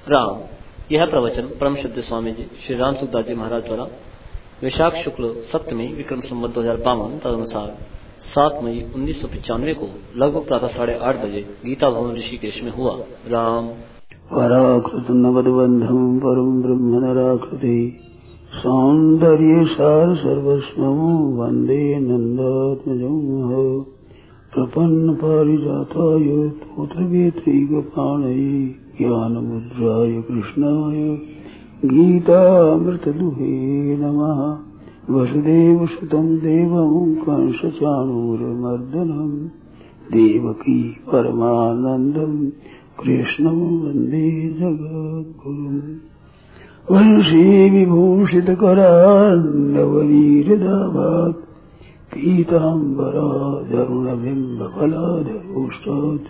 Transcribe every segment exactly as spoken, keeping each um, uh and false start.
राम। यह प्रवचन परम श्रद्धेय स्वामी जी श्री राम सुखदास जी महाराज द्वारा वैशाख शुक्ल सप्तमी विक्रम संवत दो हजार बावन तदनुसार सात मई उन्नीस सौ पचानवे को लगभग प्रातः साढ़े आठ बजे गीता भवन ऋषिकेश में हुआ। राम। पराकृत नवदबंधम परम ब्रह्म नराकृति सौंदर्य सार सर्वस्वं वंदे नंदात्मजं प्रपन्न पारिजाताय पुत्रवेत्रैकपाणये ज्ञानमुद्राय कृष्णाय गीतामृतदुहे नमः। वसुदेवसुतं देवं कंसचाणूरमर्दनं देवकी परमानन्दं कृष्णं वन्दे जगद्गुरुम्। वंशी विभूषितकरान्नवनीरदाभात् पीताम्बरादरुणबिम्बफलाधरोष्टात्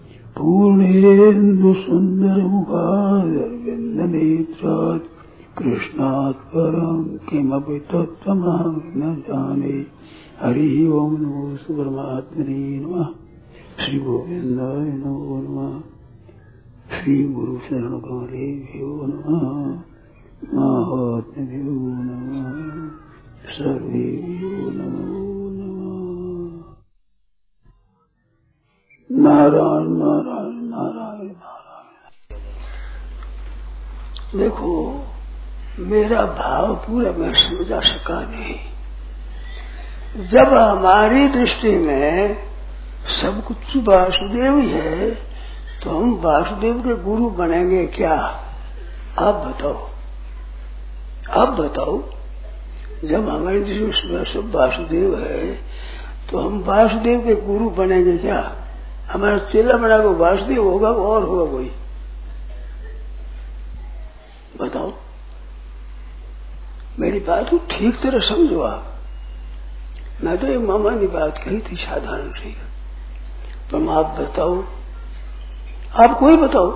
पूर्णेन्दुसुन्दरमुखादरविन्दनेत्रात् कृष्णात् परं किमपि तत्त्वमहं न जाने। हरि ओं नमो परमात्मने नमः। श्री गोविन्दाय नमो नमः। श्री गुरु शरण कमलेभ्यो नमः। महात्म्यो नमः। सर्वेभ्यो नमो नमः। नारायण नारायण नारायण नारायण। देखो, मेरा भाव पूरा मैं समझा सका नहीं। जब हमारी दृष्टि में सब कुछ वासुदेव ही है तो हम वासुदेव के गुरु बनेंगे क्या? आप बताओ, आप बताओ। जब हमारी दृष्टि में सब वासुदेव है तो हम वासुदेव के गुरु बनेंगे क्या? हमारा चेला बना को वासुदेव होगा और होगा कोई? बताओ। मेरी बात को ठीक तरह समझो आप। मैं तो एक मामा की बात कही थी साधारण सी, तुम आप बताओ, आप कोई बताओ,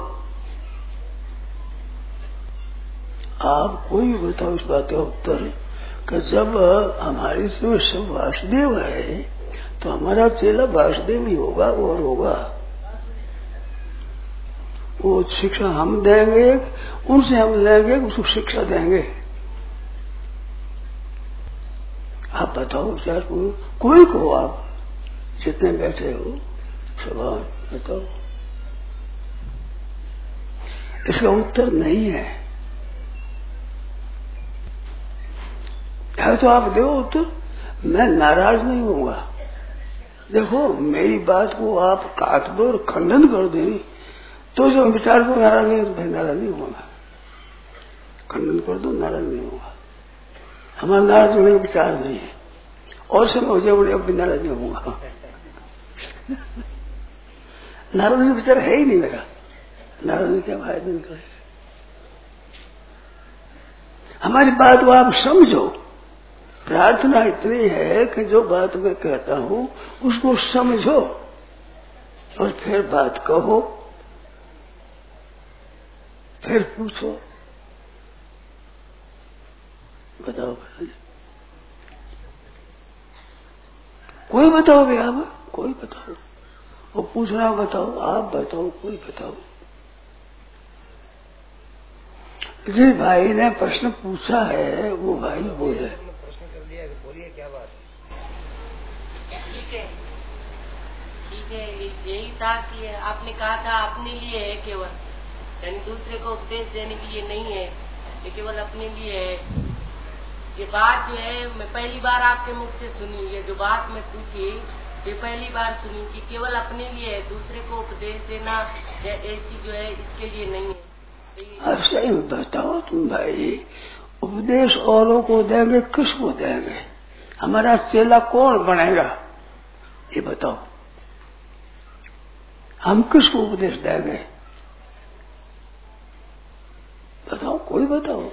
आप कोई बताओ इस बात का उत्तर कि जब हमारे से सब वासुदेव है तो हमारा चेला वासुदेव ही होगा और होगा। वो शिक्षा हम देंगे, उनसे हम लेंगे, उसको शिक्षा देंगे। आप बताओ विचार को, कोई को आप जितने बैठे हो सवाल बताओ। इसका उत्तर नहीं है, है तो आप दो उत्तर। मैं नाराज नहीं होऊंगा। देखो, मेरी बात को आप काट दो और खंडन कर देनी तो जो विचार को नाराज नहीं तो नाराज नहीं होगा। खंडन कर दो, नाराज नहीं होगा। हमारा नाराज होने का विचार नहीं है। और समय हो जाए बड़े अब भी नाराज नहीं होगा। नाराज का विचार है ही नहीं मेरा। नाराज क्या फायदा निकले। हमारी बात को आप समझो। प्रार्थना इतनी है कि जो बात मैं कहता हूं उसको समझो और फिर बात कहो, फिर पूछो। बताओ, कोई बताओ भैया, कोई बताओ। वो पूछना बताओ, आप बताओ, कोई बताओ। जी भाई ने प्रश्न पूछा है, वो भाई बोले। प्रश्न कर लिया, बोलिए क्या बात? ठीक है, ठीक है। यही था कि आपने कहा था अपने लिए है केवल, यानी दूसरे को उपदेश देने के लिए नहीं है, ये केवल अपने लिए है। ये बात जो है मैं पहली बार आपके मुख से सुनी। ये जो बात मैं पूछी ये पहली बार सुनी कि केवल अपने लिए है, दूसरे को उपदेश देना या ऐसी जो है इसके लिए नहीं है। अच्छा ही बताओ तुम भाई, उपदेश औरों को देंगे, किसको देंगे? हमारा चेला कौन बनेगा ये बताओ। हम किसको उपदेश देंगे बताओ, कोई बताओ।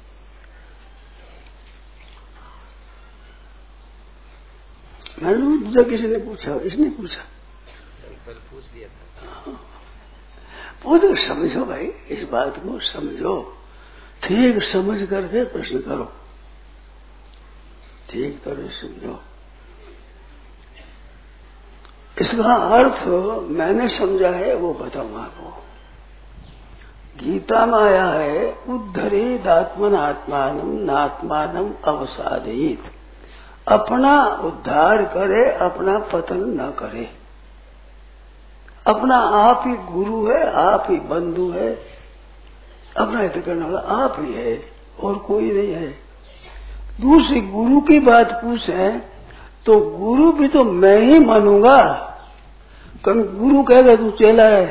मैंने किसी ने पूछा, इसने पूछा, पूछ लिया था। पूछ समझो भाई, इस बात को समझो, ठीक समझ करके प्रश्न करो, ठीक तरह समझो। इसका अर्थ मैंने समझा है वो बताऊं आपको। गीता में आया है उद्धरेद आत्मन आत्मानम नात्मानम अवसादेत। अपना उद्धार करे, अपना पतन न करे। अपना आप ही गुरु है, आप ही बंधु है, अपना हित करने वाला आप ही है और कोई नहीं है। दूसरी गुरु की बात पूछे तो गुरु भी तो मैं ही मानूंगा। कभी गुरु कहेगा तू चेला है,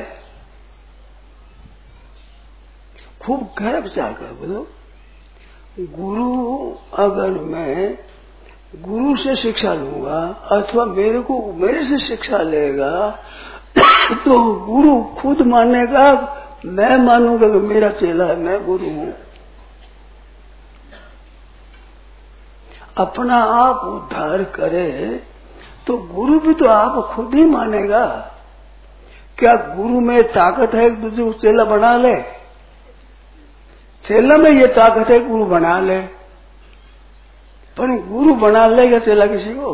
खूब गहरा विचार कर बोलो। गुरु अगर मैं गुरु से शिक्षा लूंगा अथवा मेरे को मेरे से शिक्षा लेगा तो गुरु खुद मानेगा, मैं मानूंगा कि मेरा चेला है, मैं गुरु हूं। अपना आप उद्धार करे तो गुरु भी तो आप खुद ही मानेगा। क्या गुरु में ताकत है कि दूसरे को चेला बना ले? चेला में ये ताकत है गुरु बना ले, पर गुरु बना लेगा चेला किसी को?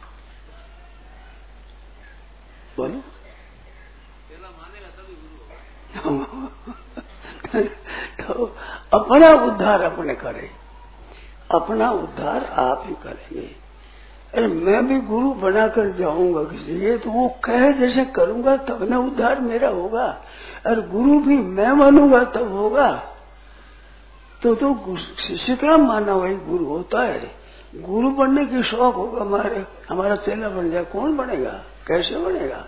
बोलो। चेला मानेगा तभी गुरु होगा। तो अपना उद्धार अपने करे, अपना उद्धार आप ही करेंगे। अरे मैं भी गुरु बनाकर जाऊंगा किसी के तो वो कहे जैसे करूंगा तब ना उद्धार मेरा होगा। और गुरु भी मैं मानूंगा तब होगा। तो तो शिष्य का माना वही गुरु होता है। गुरु बनने की शौक होगा हमारे, हमारा चेला बन जाए, कौन बनेगा, कैसे बनेगा?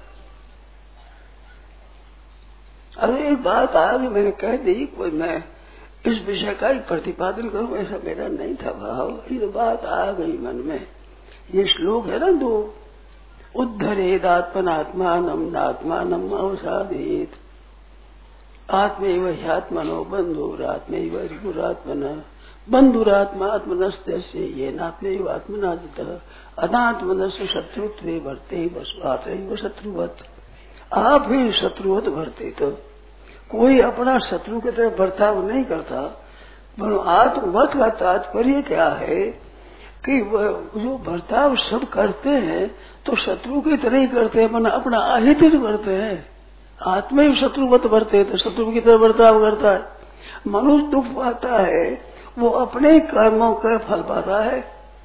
अरे एक बात आगे मैंने कह दी, कोई मैं इस विषय का ही प्रतिपादन करूं ऐसा मेरा नहीं था भाव, ये तो बात आ गई मन में। ये श्लोक है ना दो, उद्धरेद आत्मनात्मानम नात्मानम अवसादेत। आत्मैव ह्यात्मनो बंधुरात्मैव रिपुरात्मना बंधुरात्मा आत्मनस्तस्य येनात्मैव आत्मना जितः अनात्मनस्य शत्रुत्वे वर्ते वस्वात्रैव शत्रुवत्। आप ही शत्रुवत भरते। तो कोई अपना शत्रु की तरह बर्ताव नहीं करता। आत्मवत का तात्पर्य क्या है कि जो बर्ताव सब करते हैं तो शत्रु की तरह ही करते हैं, मना अपना अहित ही करते हैं। आत्मा ही शत्रुवत भरते तो शत्रु की तरह बर्ताव करता है। मनुष्य दुख पाता है वो अपने कर्मों का फल पाता है।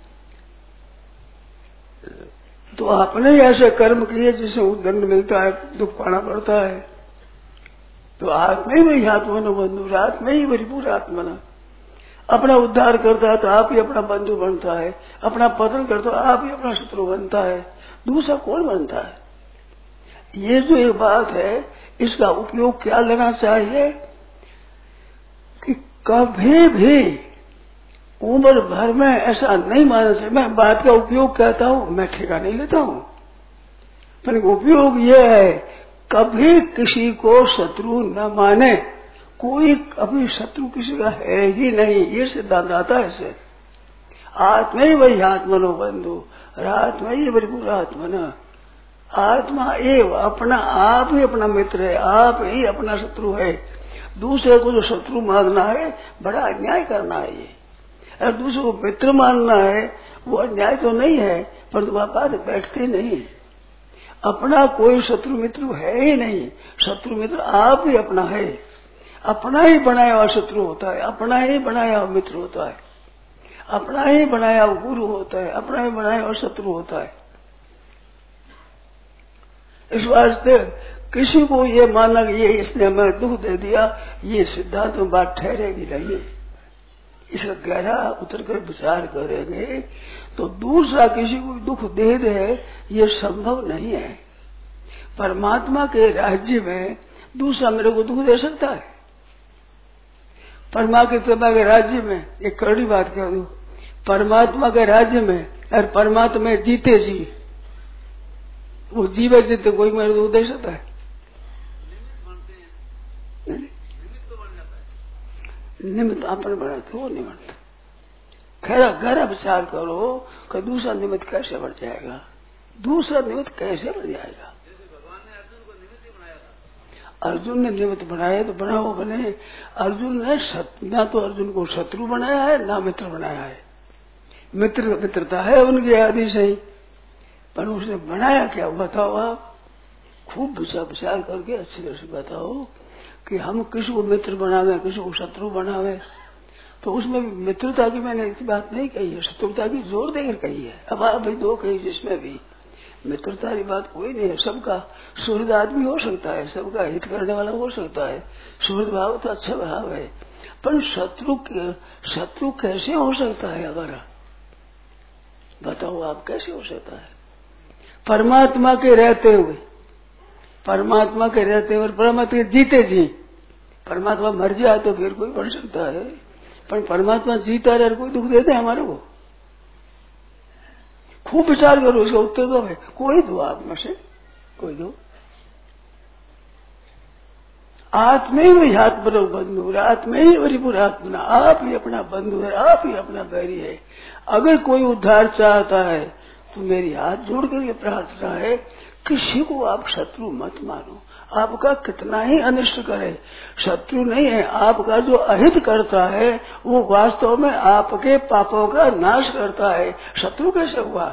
तो आपने ऐसे कर्म किए जिससे दंड मिलता है, दुख पाना पड़ता है। तो आत्मा ही वही आत्मनो बंधु, आत्मा ही वही पूरा आत्मना। अपना उद्धार करता है तो आप ही अपना बंधु बनता है, अपना पतन करता है आप ही अपना शत्रु बनता है, दूसरा कौन बनता है? ये जो एक बात है इसका उपयोग क्या लेना चाहिए कि कभी भी उम्र भर में ऐसा नहीं मानना चाहिए। मैं बात का उपयोग कहता हूं, मैं ठेका नहीं लेता हूं, पर उपयोग ये है कभी किसी को शत्रु न माने। कोई कभी शत्रु किसी का है ही नहीं, ये सिद्धांत आता है इससे। आत्मा ही वही आत्मनो बंधु, आत्मा ही वही पूरा आत्मना। आत्मा एव अपना आप ही अपना मित्र है, आप ही अपना शत्रु है। दूसरे को जो शत्रु मानना है बड़ा अन्याय करना है ये। और दूसरे को मित्र मानना है वो अन्याय तो नहीं है, पर तुम्हारे पास बैठते नहीं। अपना कोई शत्रु मित्र है ही नहीं, शत्रु मित्र आप ही अपना है। अपना ही बनाया हुआ शत्रु होता है, अपना ही बनाया हुआ मित्र होता है, अपना ही बनाया हुआ गुरु होता है, अपना ही बनाया हुआ शत्रु होता है। इस वास्ते किसी को ये मानना कि ये इसने हमें दुख दे दिया, ये सिद्धांत में बात ठहरेगी नहीं। इसका गहरा उतर कर विचार करेंगे तो दूसरा किसी को दुख दे दे ये संभव नहीं है। परमात्मा के राज्य में दूसरा मेरे को दुख दे सकता है? परमात्मा के राज्य में एक कड़ी बात कह दूं, परमात्मा के राज्य में और परमात्मा जीते जी वो जीवे जीते कोई मेरे को दे सकता है? निमित्त आपने बनाते वो नहीं बनता। खैर गहरा विचार करो कि दूसरा निमित्त कैसे बढ़ जाएगा, दूसरा निमित्त कैसे बढ़ जाएगा। भगवान ने अर्जुन को निमित्त ही बनाया था। अर्जुन ने निमित्त बनाया तो बना वो बने। अर्जुन ने ना तो अर्जुन को शत्रु बनाया है ना मित्र बनाया है। मित्र मित्रता है उनकी आदि से ही, पर उसने बनाया क्या बताओ आप? खूब विचार विचार करके अच्छी तरह से बताओ कि हम किसी को मित्र बनावे, किसी को शत्रु बनावे, तो उसमें भी मित्रता की मैंने इतनी बात नहीं कही है, शत्रुता की जोर देकर कही है। अब आप भाई दो कही, जिसमें भी मित्रता की बात कोई नहीं है। सबका सुहृद आदमी हो सकता है, सबका हित करने वाला हो सकता है, सुहृद भाव तो अच्छा भाव है, पर शत्रु शत्रु कैसे हो सकता है हमारा? बताओ आप, कैसे हो सकता है? परमात्मा के रहते हुए, परमात्मा के रहते हुए, परमात्मा के जीते जी, परमात्मा मर जाए तो फिर कोई बन सकता है, पर परमात्मा जीता रहे, कोई दुख देते हमारे को? खूब विचार करो, उसका उत्तर दो है, कोई दो आप में से, कोई दो। आत्मैव ह्यात्मनो बंधु, आत्मैव रिपुरात्मना, आप ही अपना बंधु है, आप ही अपना बैरी है। अगर कोई उद्धार चाहता है तो मेरी हाथ जोड़ कर ये प्रार्थना है, किसी को आप शत्रु मत मानो। आपका कितना ही अनिष्ट करे, शत्रु नहीं है, आपका जो अहित करता है वो वास्तव में आपके पापों का नाश करता है। शत्रु कैसे हुआ?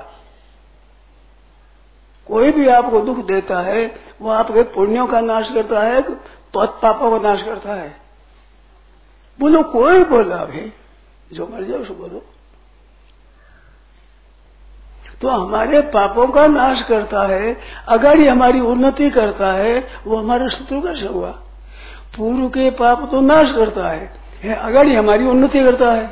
कोई भी आपको दुख देता है वो आपके पुण्यों का नाश करता है, पापों का नाश करता है? बोलो, कोई बोला भाई, जो मर जाए उसको बोलो। तो हमारे पापों का नाश करता है, अगर ये हमारी उन्नति करता है, वो हमारा शत्रु कैसे हुआ? पूर्व के पाप तो नाश करता है, अगर ये हमारी उन्नति करता है,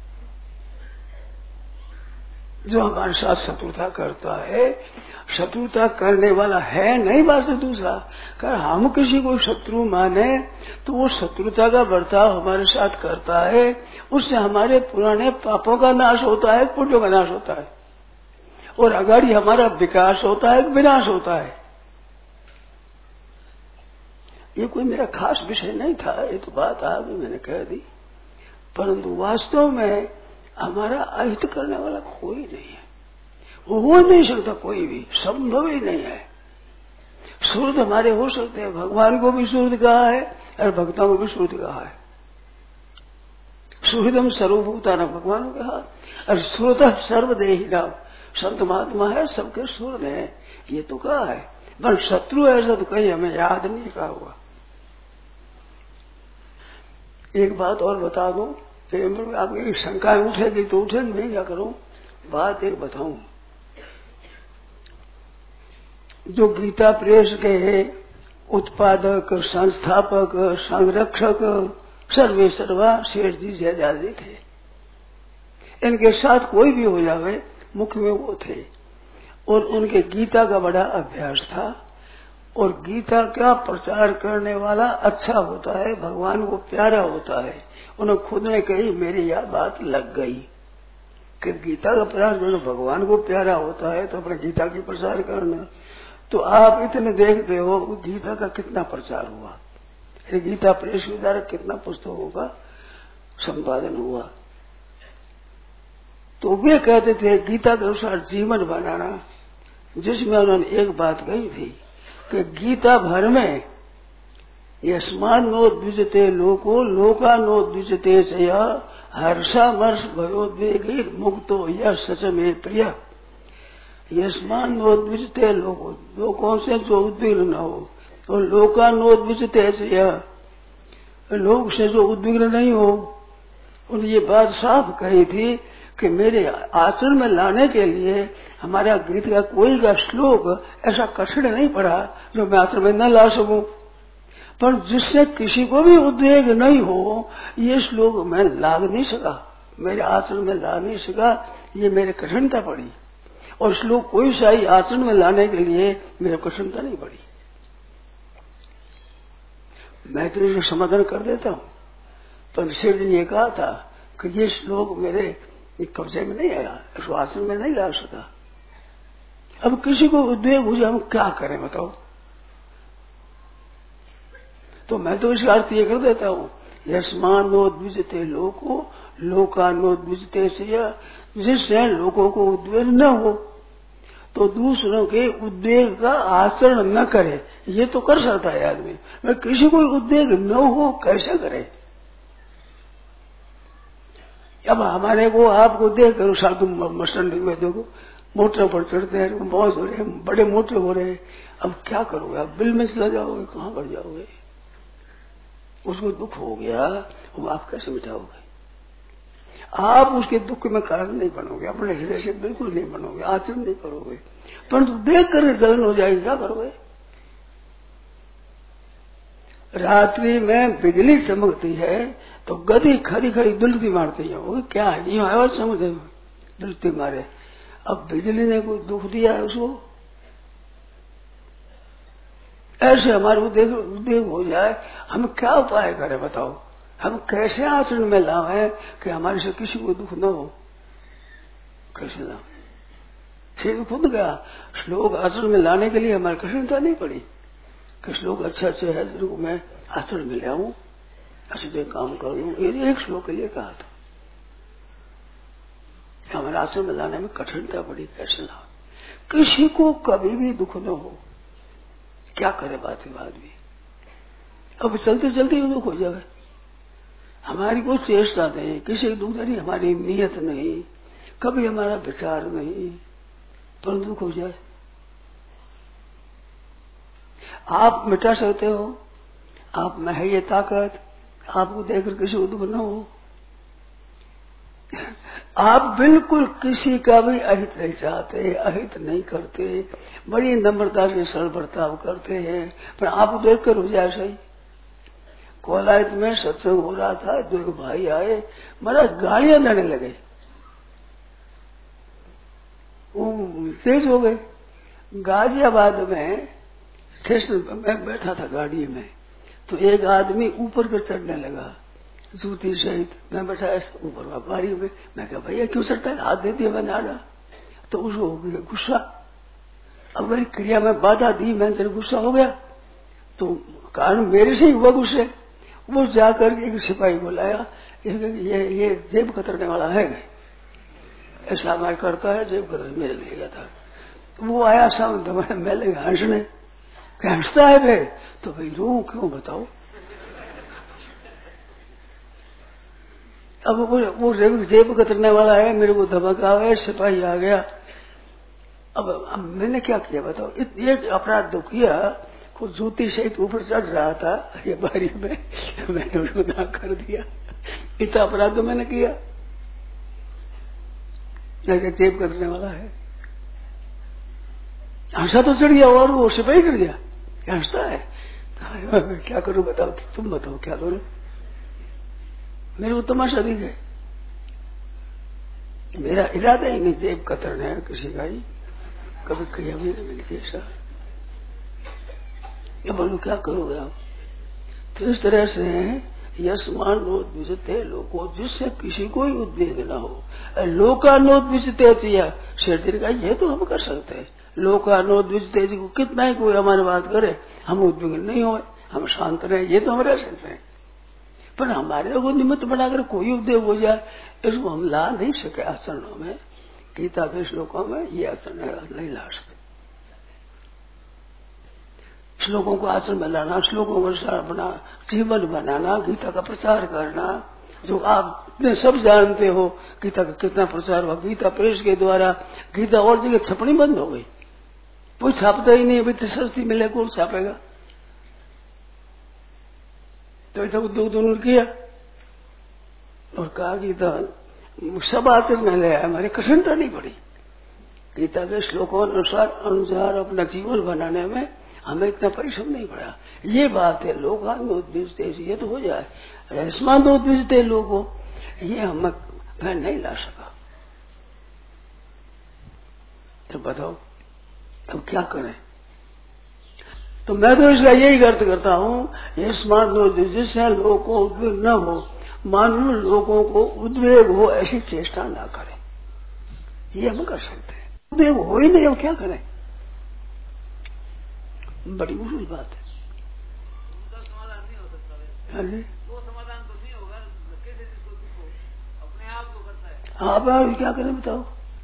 जो हमारे साथ शत्रुता करता है, शत्रुता करने वाला है नहीं बात से दूसरा, अगर हम किसी को शत्रु माने तो वो शत्रुता का बर्ताव हमारे साथ करता है, उससे हमारे पुराने पापों का नाश होता है, पुण्यों का नाश होता है, और अगर हमारा विकास होता है, विनाश होता है। ये कोई मेरा खास विषय नहीं था, ये तो बात आज मैंने कह दी, परंतु वास्तव में हमारा अहित करने वाला कोई नहीं है, हो नहीं सकता, कोई भी संभव ही नहीं है। सूर्य हमारे हो सकते हैं, भगवान को भी सूर्य कहा है और भक्तों को भी सूर्य कहा है। सूर्यदम सर्वभूता न भगवान को कहा, और सूर्य सर्वदेही नाम, संत महात्मा है, सबके सूर्य है, ये तो कहा है, पर शत्रु ऐसा तो कहीं हमें याद नहीं कहा हुआ। एक बात और बता दो, फिर आपकी शंकाएं उठेगी तो उठेगी, नहीं क्या करूं, बात एक बताऊं। जो गीता प्रेस के उत्पादक, संस्थापक, संरक्षक सर्वे सर्वा शेष जी जयदादी थे, इनके साथ कोई भी हो जावे, मुख्य में वो थे, और उनके गीता का बड़ा अभ्यास था, और गीता का प्रचार करने वाला अच्छा होता है, भगवान को प्यारा होता है। उन्होंने खुद ने कही, मेरी यह बात लग गई कि गीता का प्रचार करना भगवान को प्यारा होता है, तो अपने गीता की प्रचार करना। तो आप इतने देखते हो गीता का कितना प्रचार हुआ, गीता प्रेस के द्वारा कितना पुस्तकों का संपादन हुआ। तो वे कहते थे गीता के अनुसार जीवन बनाना, जिसमें उन्होंने एक बात कही थी कि गीता भर में यस्मान् नोद्विजते लोको लोका नोद्विजते च हर्षामर्ष भयोद्वेगी मुक्तो यह सच में प्रिय। यस्मान् नोद्विजते लोको, लोगों से जो उद्विग्न न हो, और लोका नोद्विजते च, लोग से जो उद्विग्न नहीं हो। उन्होंने ये बात साफ कही थी कि मेरे आचरण में लाने के लिए हमारा गीत का कोई का श्लोक ऐसा कठिन नहीं पड़ा जो मैं आचरण में न ला सकूं, पर जिससे किसी को भी उद्वेग नहीं हो, ये श्लोक मैं ला नहीं सका, मेरे आचरण में ला नहीं सका, ये मेरे कठिनता पड़ी। और श्लोक कोई सा ही आचरण में लाने के लिए मेरे कठिनता नहीं पड़ी। मैं तो इसे समाधान कर देता हूं, पर शेर जी ने कहा था कि ये श्लोक मेरे कब्जे में नहीं आया, इसको आचरण में नहीं ला सका। अब किसी को उद्वेग हो जाए, हम क्या करें बताओ? तो मैं तो इसका अर्थ ये कर देता हूँ, यस्मान् नोद्विजते लोको लोका नोद्विजते से, जिससे लोगों को उद्वेग न हो तो दूसरों के उद्वेग का आचरण न करे। ये तो कर सकता है आदमी, मैं किसी को उद्वेग न हो कैसे करे? अब हमारे को आपको देख कर साधु मस्टन में देखो मोटर पर चढ़ते हैं, मौज हो रहे हैं, बड़े मोटे हो रहे हैं, अब क्या करोगे? आप बिल में चला जाओगे, कहाँ बढ़ जाओगे? उसको दुख हो गया, वो आप कैसे मिटाओगे? आप उसके दुख में कारण नहीं बनोगे, अपने हृदय से बिल्कुल नहीं बनोगे, आचरण नहीं करोगे, परंतु देख कर जलन हो जाएगी, क्या करोगे? रात्रि में बिजली चमकती है तो गधी खड़ी खड़ी दुलती मारती है, वो क्या है, ये आवाज समझे, दुलती मारे। अब बिजली ने कोई दुख दिया है उसको? ऐसे हमारे उद्वेग हो जाए, हम क्या उपाय करें बताओ? हम कैसे आचरण में लाए कि हमारे से किसी को दुख न हो? कैसे लाए? फिर खुद गया श्लोक आचरण में लाने के लिए हमारी कठिनता नहीं पड़ी कि श्लोक अच्छे अच्छे है जिनको मैं आचरण में ले आऊं, अच्छे काम कर लूं। ये एक श्लोक के लिए कहा था, हमारे आचरण में लाने में कठिनता पड़ी। कैसे ला? किसी को कभी भी दुख न हो, क्या करे बात बात भी। अब चलते चलते ही दुख हो जाए, हमारी कोई चेष्टा नहीं, किसी की दुख नहीं, हमारी नियत नहीं, कभी हमारा विचार नहीं, परंतु दुख हो जाए। आप मिटा सकते हो, आप में है ये ताकत, आपको देखकर किसी को दुख न हो। आप बिल्कुल किसी का भी अहित नहीं चाहते, अहित नहीं करते, बड़ी नम्रता से सरल बर्ताव करते हैं, पर आपको देखकर हो जाए सही। कोलायत में सत्संग हो रहा था, दो एक भाई आए, मेरा गालियां देने लगे, वो तेज हो गए। गाजियाबाद में स्टेशन पर मैं बैठा था गाड़ी में, तो एक आदमी ऊपर पर चढ़ने लगा जूती सहित, मैं बैठा ऐसा ऊपर बारी में। मैं कहा भैया क्यों चढ़ता है, हाथ दे दिया मैंने आड़ा, तो उसको हो गया गुस्सा। अब मेरी क्रिया में बाधा दी, मैंने तेरे गुस्सा हो गया, तो कारण मेरे से ही हुआ गुस्से। वो जाकर एक सिपाही को लाया, ये ये जेब कतरने वाला है, ऐसा हमारे करता है, जेब कतर मेरे ले गया था। तो वो आया सामने, मैं लगे हंसने, हंसता है भाई, तो भाई रो क्यों बताओ। अब वो वो जेब कतरने वाला है, मेरे को धमका है, सिपाही आ गया। अब, अब मैंने क्या किया बताओ, ये अपराध तो किया, को जूती से ऊपर चढ़ रहा था ये बारी में, मैंने उसको ना कर दिया, इतना अपराध तो मैंने किया। जेब कतरने वाला है, हंसा तो चढ़ गया और वो सिपाही चढ़ गया, हंसता है। क्या करूं बताओ, तुम बताओ क्या करूं, मेरे को तमाशा दिख है। मेरा इरादा ही नहीं जेब कतरना है किसी का, ही कभी किया भी नहीं मैंने जैसा। ये बोलो क्या करोगे आप? तो इस तरह से यस्मान नोद्विजते लोको, जिससे किसी को ही उद्वेग न हो। लोकानोद्विजते शेरदिर का ये तो हम कर सकते हैं, लोकानोद्विजते को कितना ही कोई हमारी बात करे हम उद्वेग नहीं हो, हम शांत रहे, ये तो हम रह सकते हैं। पर हमारे को निमित्त बनाकर कोई उद्योग हो जाए, इसको हम ला नहीं सके आचरणों में। गीता के श्लोकों में ये आचरण नहीं ला सके। श्लोकों को आचरण में लाना, श्लोकों को अपना जीवन बनाना, गीता का प्रचार करना, जो आप सब जानते हो गीता का कितना प्रचार हुआ। गीता प्रेस के द्वारा गीता और जगह छपनी बंद हो गई, कोई छापता ही नहीं, अभी सस्ती मिले कौन छापेगा। तो ऐसा उद्योग दोनों किया और कहा गीता सब आचरण में ले आया, हमारी कठिनता नहीं पड़ी। गीता के श्लोकों अनुसार अनुसार अपना जीवन बनाने में हमें इतना परिश्रम नहीं पड़ा। ये बात है, लोकानोद्विजते ये तो हो जाए, रस्मानोद्विजते लोगों, ये हम मैं नहीं ला सका। तो बताओ अब क्या करें? तो मैं तो इसका यही अर्थ करता हूँ, यस्मानोद्विज, जिससे लोगों को उद्वेग न हो, मानो लोगों को उद्वेग हो ऐसी चेष्टा ना करें, ये हम कर सकते हैं। उद्वेग हो ही नहीं, हम क्या करें? बड़ी मुश्किल बात है। उनका समाधान नहीं हो सकता। हाँ जी, वो समाधान तो नहीं होगा, कैसे जिसको दुख हो अपने आप को करता है। आप आप क्या करें बताओ?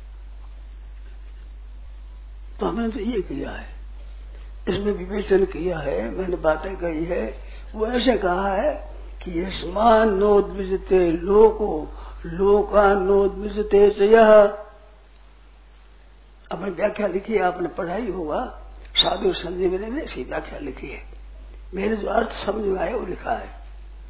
तो हमने तो ये किया है, इसमें विवेचन किया है, मैंने बातें कही है। वो ऐसे कहा है कि यस्मान नोद्विजते लोको लोकानोद्विजते च यह। अपने व्याख्या लिखी है, आपने पढ़ाई होगा, साधु संजीवनी ने ऐसी व्याख्या लिखी है। मेरे जो अर्थ समझ में आए वो लिखा है।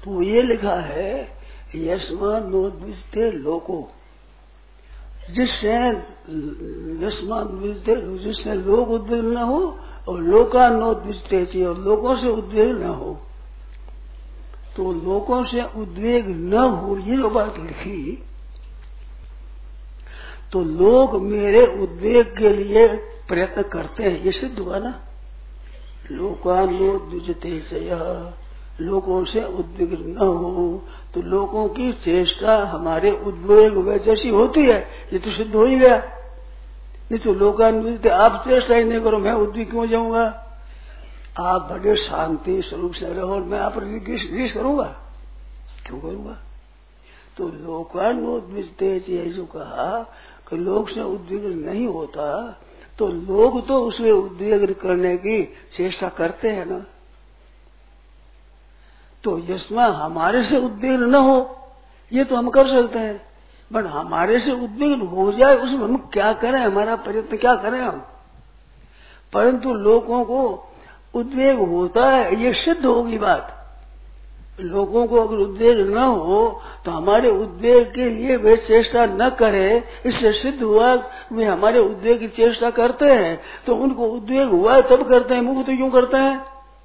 तो ये लिखा है यस्मात् नोद्विजते लोको, जिससे यस्मात् नोद्विजते, जिससे लोग उद्विग्न न हो, और लोका नोद्विजते चाहिए, और लोगों से उद्वेग न हो। तो लोगों से उद्वेग न हो ये जो बात लिखी, तो लोग मेरे उद्वेग के लिए प्रयत्न करते हैं, ये सिद्ध हुआ ना। लोकानोद्विजते चयः, लोगों से उद्विग्न न हो, तो लोगों की चेष्टा हमारे उद्वेग व जैसी होती है, ये तो सिद्ध हो ही गया। नहीं तो लोकान्वित आप चेष्टा ही नहीं करो, मैं उद्विग्न क्यों जाऊंगा? आप बड़े शांति स्वरूप से रहो, मैं आप ग्रीस करूंगा, क्यों करूंगा? तो लोकान्वित जो कहा कि लोग से उद्विग्न नहीं होता, तो लोग तो उसमें उद्वेग करने की चेष्टा करते हैं ना। तो जिसमें हमारे से उद्विग्न न हो ये तो हम कर सकते हैं, बट हमारे से उद्विग्न हो जाए उसमें हम क्या करें, हमारा प्रयत्न क्या करें हम? परंतु लोगों को उद्वेग होता है, ये सिद्ध होगी बात। लोगों को अगर उद्वेग न हो तो हमारे उद्वेग के लिए वे चेष्टा न करे, इससे सिद्ध हुआ वे हमारे उद्वेग की चेष्टा करते हैं। तो उनको उद्वेग हुआ तब करते हैं, मुझे तो क्यों करते हैं?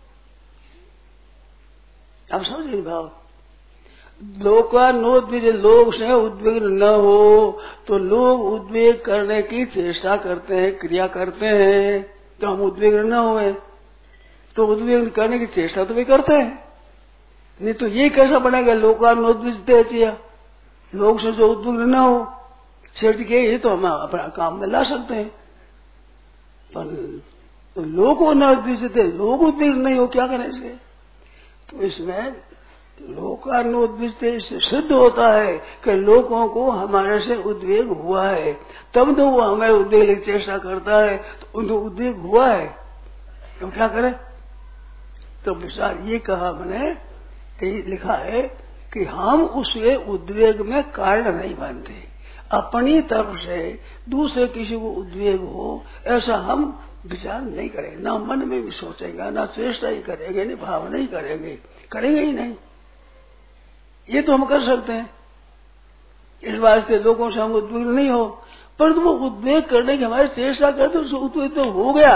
आप समझिए भाव। लोकानोद्विज, लोग से उद्वेग न हो तो लोग उद्वेग करने की चेष्टा करते हैं, क्रिया करते हैं, तो हम उद्वेग न हुए तो उद्वेग करने की चेष्टा तो वे करते हैं। नहीं तो ये कैसा बनेगा? लोकानोद्विजते चाहिए, लोग से जो उद्वेग न हो, सेठ के ये तो हम अपना काम में ला सकते हैं, पर तो लोगों न उद्विजते, लोग उद्वेग नहीं हो, क्या करें इसके? तो इसमें लोकानोद्विजते इससे सिद्ध होता है कि लोगों को हमारे से उद्वेग हुआ है, तब तो वो हमारे उद्वेग की चेष्टा करता है, तो उनको उद्वेग हुआ है, तो क्या करें? तो विचार ये कहा मैंने, लिखा है कि हम उसके उद्वेग में कारण नहीं बनते, अपनी तरफ से दूसरे किसी को उद्वेग हो ऐसा हम विचार नहीं करेंगे, ना मन में भी सोचेंगे, ना चेष्टा ही करेंगे, नहीं भावना ही करेंगे, करेंगे ही नहीं। ये तो हम कर सकते हैं, इस वास्ते लोगों से हम उद्वेग नहीं हो, परंतु वो उद्वेग करने की हमारी चेष्टा करते उसको उद्वेग तो हो गया,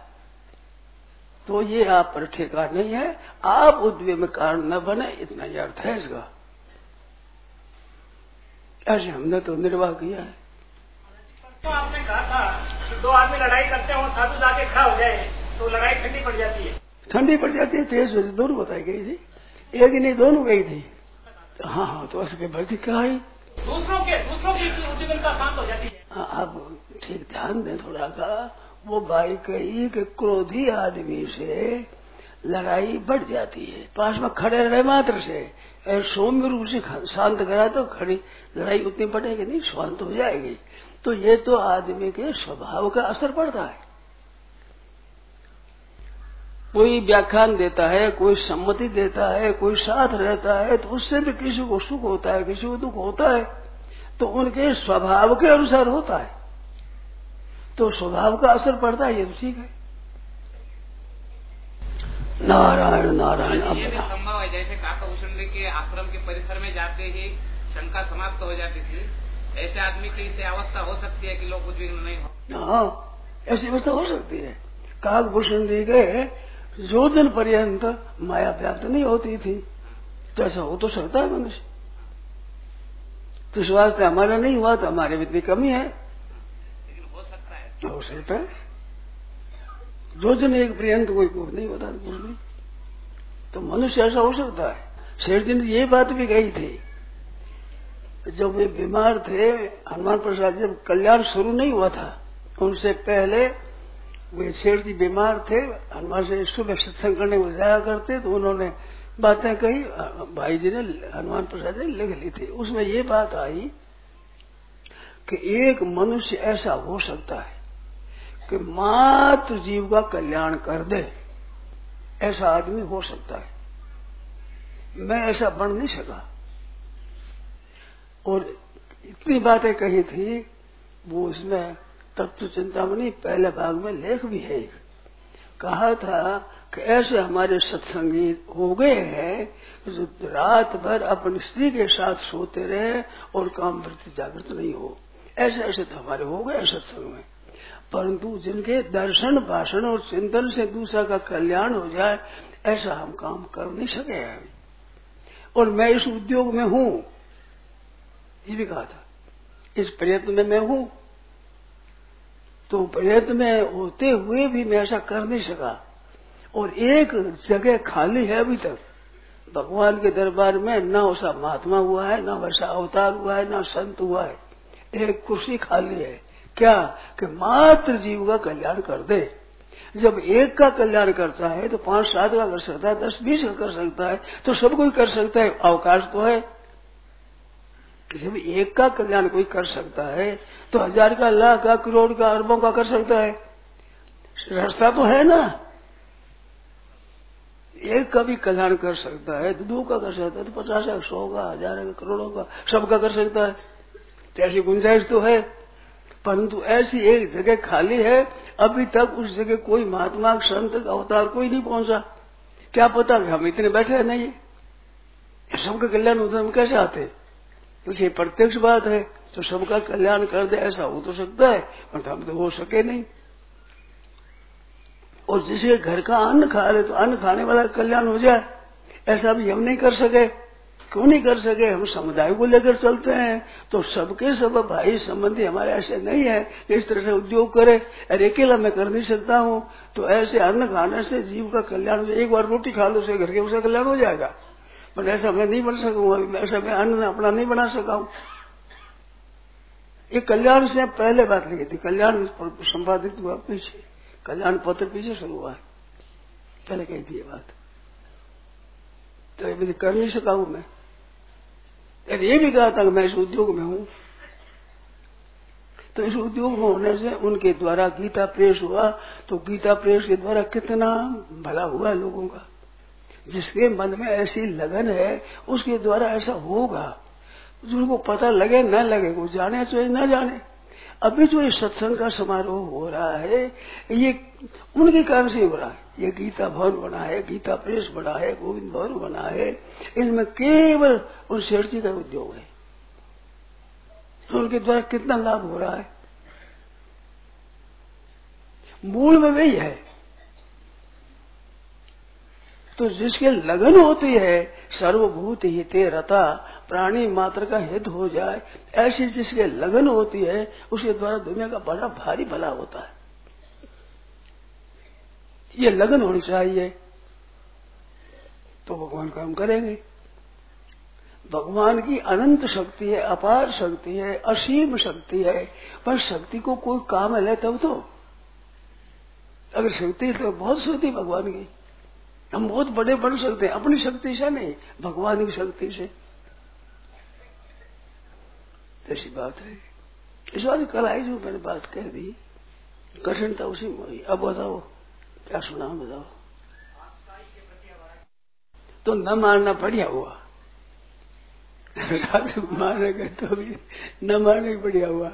तो ये आप पर ठेका नहीं है, आप उद्वेग में कारण न बने, इतना ही अर्थ है इसका। ऐसे हमने तो निर्वाह किया है। तो आपने कहा था कि दो आदमी लड़ाई करते हो, साधु जाके खड़ा हो जाए तो लड़ाई ठंडी पड़ जाती है। ठंडी पड़ जाती है, तेज वजह दोनों बताई गई थी, एक ही नहीं दोनों गई थी। तो हाँ हाँ तो उसके भर्ती क्या है, दूसरों के दूसरों की उद्विग्नता शांत हो जाती है। हाँ आप ठीक ध्यान दें थोड़ा सा। वो बाई कही कि क्रोधी आदमी से लड़ाई बढ़ जाती है, पास में खड़े रहे मात्र से, सौम्य रूप से शांत करा तो खड़ी लड़ाई उतनी बढ़ेगी नहीं, शांत हो जाएगी। तो ये तो आदमी के स्वभाव का असर पड़ता है। कोई व्याख्यान देता है, कोई सम्मति देता है, कोई साथ रहता है, तो उससे भी किसी को सुख होता है, किसी को दुख होता है, तो उनके स्वभाव के अनुसार होता है। तो स्वभाव का असर पड़ता है, ये तो ठीक है। नारायण नारायण। अब ये भी संभव है, जैसे काकाभूषण के आश्रम के परिसर में जाते ही शंका समाप्त हो जाती थी, ऐसे आदमी की इसे अवस्था हो सकती है कि लोग उद्विग्न नहीं हो। हाँ ऐसी अवस्था हो सकती है। काकभूषण जी के जो दिन पर्यंत माया व्याप्त नहीं होती थी, तो ऐसा हो तो सकता है मनुष्य। तो इस वास्ते हमारा नहीं हुआ तो हमारे में इतनी कमी है, लेकिन हो सकता है, हो सकता है। जो दिन एक पर्यंत कोई को नहीं होता तो कुछ नहीं, तो मनुष्य ऐसा हो सकता है। शेर जी ने ये बात भी कही थी, जब वे बीमार थे, हनुमान प्रसाद जब कल्याण शुरू नहीं हुआ था उनसे पहले वे शेर जी बीमार थे, हनुमान से सुबह सत्संग करने को जाया करते, तो उन्होंने बातें कही, भाई जी ने हनुमान प्रसाद ने लिख ली थी। उसमें ये बात आई कि एक मनुष्य ऐसा हो सकता है कि मात्र जीव का कल्याण कर दे, ऐसा आदमी हो सकता है। मैं ऐसा बन नहीं सका। और इतनी बातें कही थी, वो इसमें तत्व चिंतामणि पहले भाग में लेख भी है। कहा था कि ऐसे हमारे सत्संगी हो गए हैं जो रात भर अपनी स्त्री के साथ सोते रहे और काम प्रति जागृत नहीं हो। ऐसे ऐसे तो हमारे हो गए सत्संग में, परंतु जिनके दर्शन भाषण और चिंतन से दूसरा का कल्याण हो जाए ऐसा हम काम कर नहीं सके हैं। और मैं इस उद्योग में हूं, ये भी कहा था, इस प्रयत्न में मैं हूं, तो प्रयत्न में होते हुए भी मैं ऐसा कर नहीं सका। और एक जगह खाली है अभी तक भगवान के दरबार में, न उसका महात्मा हुआ है, न वैसा अवतार हुआ है, न संत हुआ है। एक कुर्सी खाली है, क्या कि मात्र जीव का कल्याण कर दे। जब एक का कल्याण करता है तो पांच सात का कर सकता है, दस बीस का कर सकता है, तो सब कोई कर सकता है, अवकाश तो है। जब एक का कल्याण कोई कर सकता है तो हजार का, लाख का, करोड़ का, अरबों का कर सकता है। रास्ता तो है ना, एक का भी कल्याण कर सकता है तो दो का कर सकता है, तो पचास का, सौ का, हजार का, करोड़ों का, सबका कर सकता है। ऐसी गुंजाइश तो है, परंतु ऐसी एक जगह खाली है, अभी तक उस जगह कोई महात्मा, संत, अवतार कोई नहीं पहुंचा। क्या पता कि हम इतने बैठे हैं नहीं, सबका कल्याण होता हम कैसे आते। तो ये प्रत्यक्ष बात है, तो सबका कल्याण कर दे ऐसा हो तो सकता है, पर हम तो हो सके नहीं। और जिसके घर का अन्न खा रहे तो अन्न खाने वाला कल्याण हो जाए, ऐसा भी हम नहीं कर सके। क्यों नहीं कर सके? हम समुदाय को लेकर चलते हैं, तो सबके सब भाई संबंधी हमारे ऐसे नहीं है कि इस तरह से उद्योग करे। अरे अकेला मैं कर नहीं सकता हूँ, तो ऐसे अन्न खाने से जीव का कल्याण। एक बार रोटी खा लो उसे घर के, उसका कल्याण हो जाएगा, पर ऐसा मैं नहीं बन सकूंगा, ऐसा मैं अन्न अपना नहीं बना सका हूँ। ये कल्याण से पहले बात लिखी थी, कल्याण संपादित हुआ पीछे, कल्याण पत्र पीछे शुरू हुआ, पहले कही थी ये बात। तो ये कर नहीं सका हूं मैं। ये भी कहा था कि मैं इस उद्योग में हूं, तो इस उद्योग में होने से उनके द्वारा गीता प्रेस हुआ, तो गीता प्रेस के द्वारा कितना भला हुआ लोगों का। जिसके मन में ऐसी लगन है उसके द्वारा ऐसा होगा। जिनको पता लगे न लगे, वो जाने चाहे न जाने। अभी जो ये सत्संग का समारोह हो रहा है, ये उनके कारण से हो रहा है। ये गीता भवन बना है, गीता प्रेस बना है, गोविंद भवन बना है, इनमें केवल उन सेठ जी का उद्योग है, तो उनके द्वारा कितना लाभ हो रहा है। मूल में वही है। तो जिसके लगन होती है, सर्वभूत हिते रता, प्राणी मात्र का हित हो जाए, ऐसी जिसके लगन होती है उसके द्वारा दुनिया का बड़ा भारी भला होता है। ये लगन होनी चाहिए, तो भगवान का हम करेंगे। भगवान की अनंत शक्ति है, अपार शक्ति है, असीम शक्ति है, पर शक्ति को कोई काम ले तब तो। अगर शक्ति तो बहुत शक्ति भगवान की, हम बहुत बड़े बन सकते हैं अपनी शक्ति से नहीं, भगवान की शक्ति से। ऐसी बात है। इस बात कल आई जो मैंने बात कह दी, कठिनता उसी में हुई। अब बताओ क्या सुना, बताओ। तो न मारना बढ़िया हुआ, मारने का तो भी न मारने बढ़िया हुआ।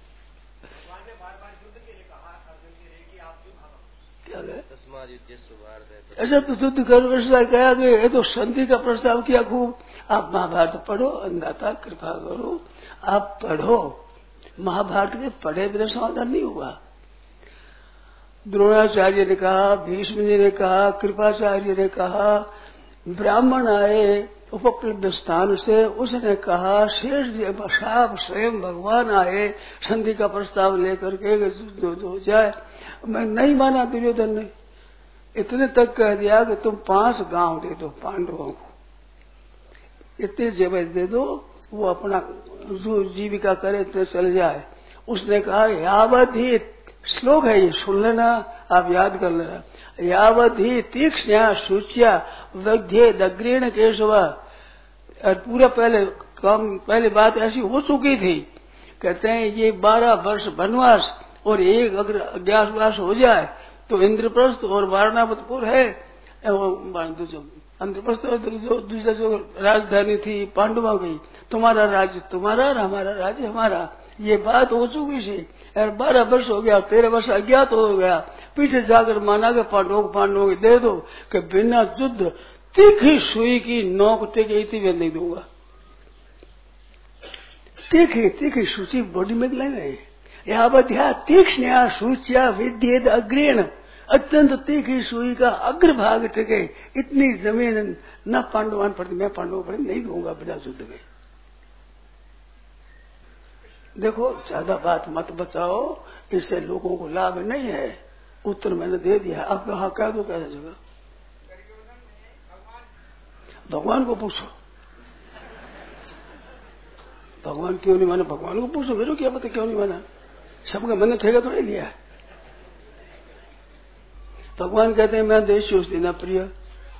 ऐसा तो शुद्ध कर कहा कि ये तो शांति का प्रस्ताव किया खूब। आप महाभारत पढ़ो, अन्नदाता कृपा करो, आप पढ़ो। महाभारत के पढ़े बिना समाधान नहीं हुआ। द्रोणाचार्य ने कहा, भीष्म जी ने कहा, कृपाचार्य ने कहा, ब्राह्मण आए उपलब्ध स्थान से, उसने कहा, शेष जी साफ स्वयं भगवान आए संधि का प्रस्ताव लेकर के जो हो जाए। मैं नहीं माना दुर्योधन ने, इतने तक कह दिया कि तुम पांच गांव दे दो पांडवों को, इतने जगह दे दो, वो अपना जो जीविका करे तो चल जाए। उसने कहा यावत ही, श्लोक है ये, सुन लेना, आप याद कर लेना। यावत ही तीक्ष्ण सूच्या वध्य दग्रीण केशवा। और पूरा पहले काम, पहले बात ऐसी हो चुकी थी, कहते हैं ये बारह वर्ष वनवास और एक अगर अज्ञातवास हो जाए तो इंद्रप्रस्थ और वारणावतपुर है, इंद्रप्रस्थ जो दूसरा जो राजधानी थी पांडवों की, तुम्हारा राज्य तुम्हारा और हमारा राज्य हमारा, ये बात हो चुकी थी। यार बारह वर्ष हो गया, तेरह वर्ष अज्ञात हो गया, पीछे जाकर माना के पांडवों को पांडवों को दे दो कि बिना युद्ध तीखी सुई की नोक टेके इतनी नहीं दूंगा। तीखी तीखी सूची बॉडी में लेंगे यहाँ बध्या तीक्ष्ण सूच्या विद्येद अग्रेण अत्यंत तीखी सुई का अग्रभाग टिके इतनी जमीन न पांडवान पड़ती, मैं पांडवों पर नहीं दूंगा बिना युद्ध के। देखो ज्यादा बात मत बचाओ, इससे लोगों को लाभ नहीं है। उत्तर मैंने दे दिया, आप कहा कह दो कैसे जगह। भगवान को पूछो, भगवान क्यों नहीं माना, भगवान को पूछो, मेरे क्या पता क्यों नहीं माना, सबका मैंने ठेका तो नहीं लिया है। भगवान कहते हैं मैं देश्योस्ति न प्रिय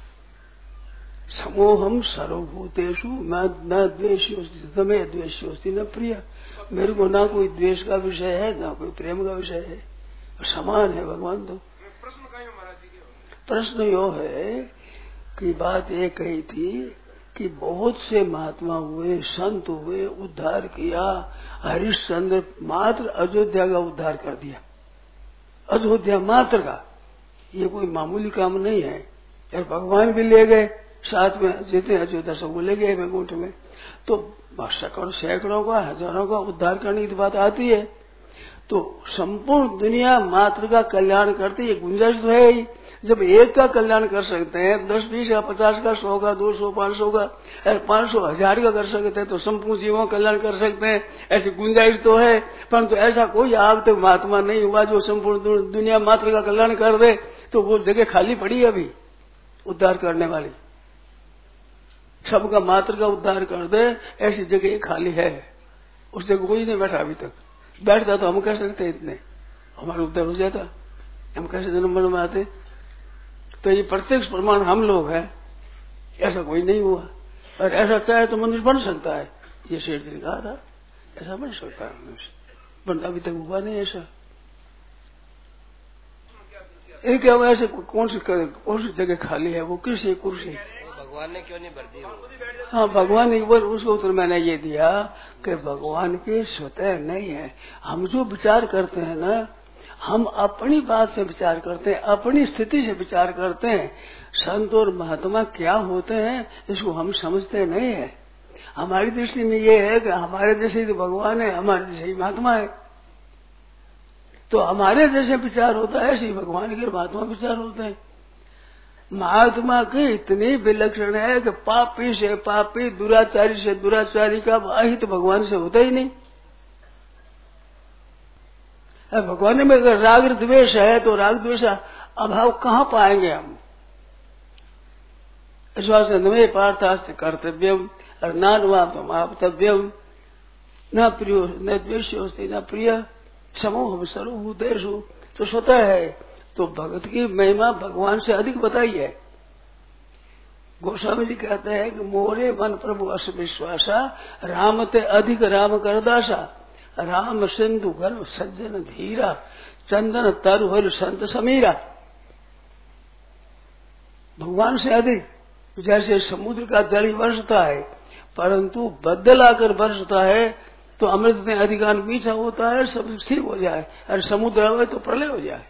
समोहम सर्वभूतेषु मैं न द्वेष्योस्ति तमे द्वेष्योस्ति न प्रिय। मेरे को ना कोई द्वेष का विषय है ना कोई प्रेम का विषय है, समान है भगवान। तो प्रश्न यो है कि बात ये कही थी कि बहुत से महात्मा हुए, संत हुए, उद्धार किया। हरिश्चंद्र मात्र अयोध्या का उद्धार कर दिया, अयोध्या मात्र का, ये कोई मामूली काम नहीं है। यार भगवान भी ले गए साथ में, जितने अयोध्या सबको ले गए वैकुंठ में। तो सैकड़ों सैकड़ों का हजारों का उद्धार करने की बात आती है। तो संपूर्ण दुनिया मात्र का कल्याण करती है, गुंजाइश तो है ही। जब एक का कल्याण कर सकते हैं, दस बीस का पचास का सौ का दो सौ पांच सौ का पांच सौ हजार का कर सकते हैं, तो संपूर्ण जीवों का कल्याण कर सकते हैं, ऐसी गुंजाइश तो है। परंतु तो ऐसा कोई आज तक महात्मा नहीं हुआ जो संपूर्ण दुनिया मात्र का कल्याण कर दे। तो वो जगह खाली पड़ी है अभी उद्धार करने वाली, सबका मात्र का उद्धार कर दे ऐसी जगह खाली है। उस जगह कोई नहीं बैठा अभी तक। बैठता तो हम कह सकते इतने, हमारा उद्धार हो जाता, हम कैसे जन्म में आते। तो ये प्रत्यक्ष प्रमाण हम लोग हैं, ऐसा कोई नहीं हुआ। और ऐसा चाहे तो मनुष्य बन सकता है, ये शेर जी ने कहा था, ऐसा बन सकता है मनुष्य, पर अभी तक हुआ नहीं ऐसा। एक ऐसे कौन सी कौन सी जगह खाली है, वो कृषि कुर्सी भगवान ने क्यों नहीं भर दी? हाँ भगवान ने, उसको उत्तर मैंने ये दिया कि भगवान के स्वतः नहीं है। हम जो विचार करते हैं ना, हम अपनी बात से विचार करते हैं, अपनी स्थिति से विचार करते हैं। संत और महात्मा क्या होते हैं इसको हम समझते नहीं है। हमारी दृष्टि में ये है कि हमारे जैसे तो भगवान है, हमारे जैसे ही महात्मा है। तो हमारे जैसे विचार होता है ऐसे ही भगवान के महात्मा विचार होते हैं। महात्मा की इतनी विलक्षण है कि पापी से पापी, दुराचारी से दुराचारी का अहित भगवान से होता ही नहीं। भगवान में अगर राग द्वेष है तो राग द्वेष अभाव कहाँ पाएंगे हम। इस वास्ते नवे पार्थास्ति कर्तव्यम और नानुवाप्तम आपतव्यम न प्रियो न द्वेष्योस्ति न प्रिय समूह सर्वभूतेषु। तो स्वतः है तो भगत की महिमा भगवान से अधिक बताई है। गोस्वामी जी कहते हैं कि मोरे मन प्रभु अस विश्वासा राम ते अधिक राम करदासा राम सिंधु गर्भ सज्जन धीरा चंदन तरु संत समीरा। भगवान से अधिक, जैसे समुद्र का जल ही वर्षता है परंतु बदल आकर वर्षता है तो अमृत में अधिकांश मीठा होता है, सब ठीक हो जाए। और समुद्र हुए तो प्रलय हो जाए।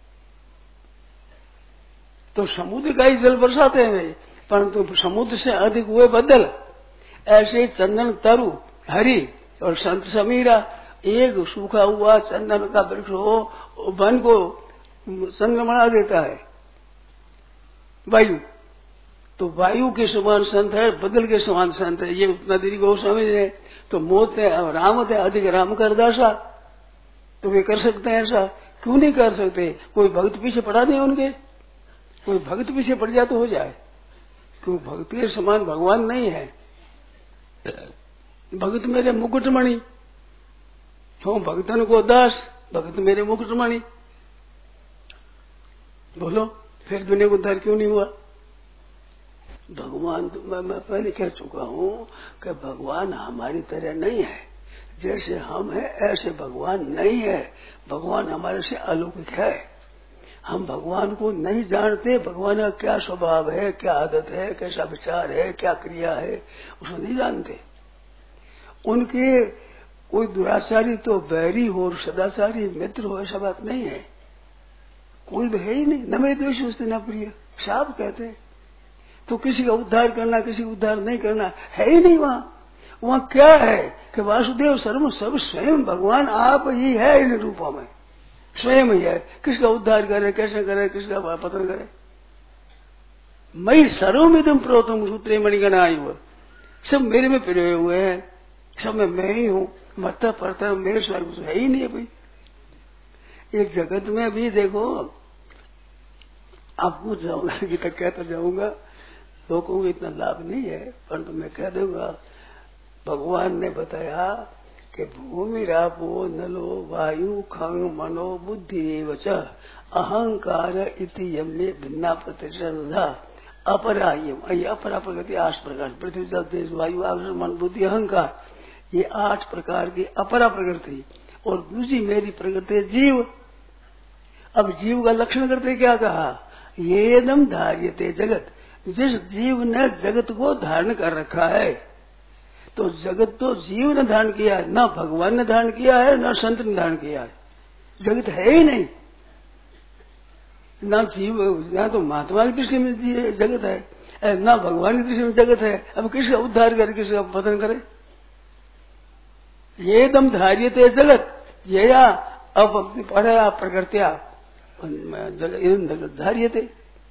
तो समुद्र का ही जल बरसाते हैं परंतु समुद्र से अधिक हुए बदल। ऐसे चंदन तरु हरि और संत समीरा, एक सूखा हुआ चंदन का वृक्ष हो वन को चंद्र बना देता है वायु। तो वायु के समान संत है, बदल के समान संत है। ये उतना देरी गोस्वामी है। तो मोत है राम है अधिक राम कर दासा। तो वे कर सकते हैं ऐसा, क्यों नहीं कर सकते? कोई भक्त पीछे पड़ा नहीं उनके, कोई भक्त पीछे पड़ जाए तो हो जाए। क्यों भक्त के समान भगवान नहीं है। भक्त मेरे मुकुटमणि हो, भक्तन को दास, भक्त मेरे मुकुटमणि। बोलो फिर दुनिया को उद्धार क्यों नहीं हुआ? भगवान तो मैं, मैं पहले कह चुका हूँ कि भगवान हमारी तरह नहीं है। जैसे हम हैं ऐसे भगवान नहीं है। भगवान हमारे से अलौकिक है। हम भगवान को नहीं जानते, भगवान का क्या स्वभाव है, क्या आदत है, कैसा विचार है, क्या क्रिया है, उसको नहीं जानते। उनके कोई दुराचारी तो बैरी हो और सदाचारी मित्र हो, ऐसा बात नहीं है। कोई भी है ही नहीं। न मेरे द्वेष उससे न प्रिय, साफ कहते हैं। तो किसी का उद्धार करना, किसी का उद्धार नहीं करना है ही नहीं वहां। वहां क्या है कि वासुदेव सर्व सब स्वयं भगवान आप ही है इन रूपों में, स्वयं ही है। किसका उद्धार करे, कैसे करे, किसका पतन करे। मई सर्वमिदम प्रोतम सूत्रे मणिगणा, सब मेरे में पिरोए हुए हैं, सब में मैं ही हूं। मरता पड़ता मेरे स्वर्ग है ही नहीं है भाई। एक जगत में भी देखो, आपको जाऊंगा कि तक कहता जाऊंगा, लोगों को इतना लाभ नहीं है, परंतु मैं कह दूंगा। भगवान ने बताया कि भूमि रापो नलो वायु खंग मनो बुद्धि वच अहंकार इति यम्मे भिन्ना प्रतिशा अपरायम। ये अपरा प्रकृति आठ प्रकार, पृथ्वी जल तेज वायु आकाश मन बुद्धि अहंकार, ये आठ प्रकार की अपरा प्रकृति। और दूसरी मेरी प्रकृति जीव। अब जीव का लक्षण करते क्या कहा, ये एकदम धार्यते जगत। जिस जीव ने जगत को धारण कर रखा है, तो जगत तो जीव ने धारण किया है, न भगवान ने धारण किया है, न संत ने धारण किया है। जगत है ही नहीं, ना जीव, ना तो महात्मा की दृष्टि में जगत है, ना भगवान की दृष्टि में जगत है। अब किसका उद्धार करे, किसका पतन करे। ये दम धार्यते जगत, ये अब पढ़ा प्रकृत्या जगत धार्यते।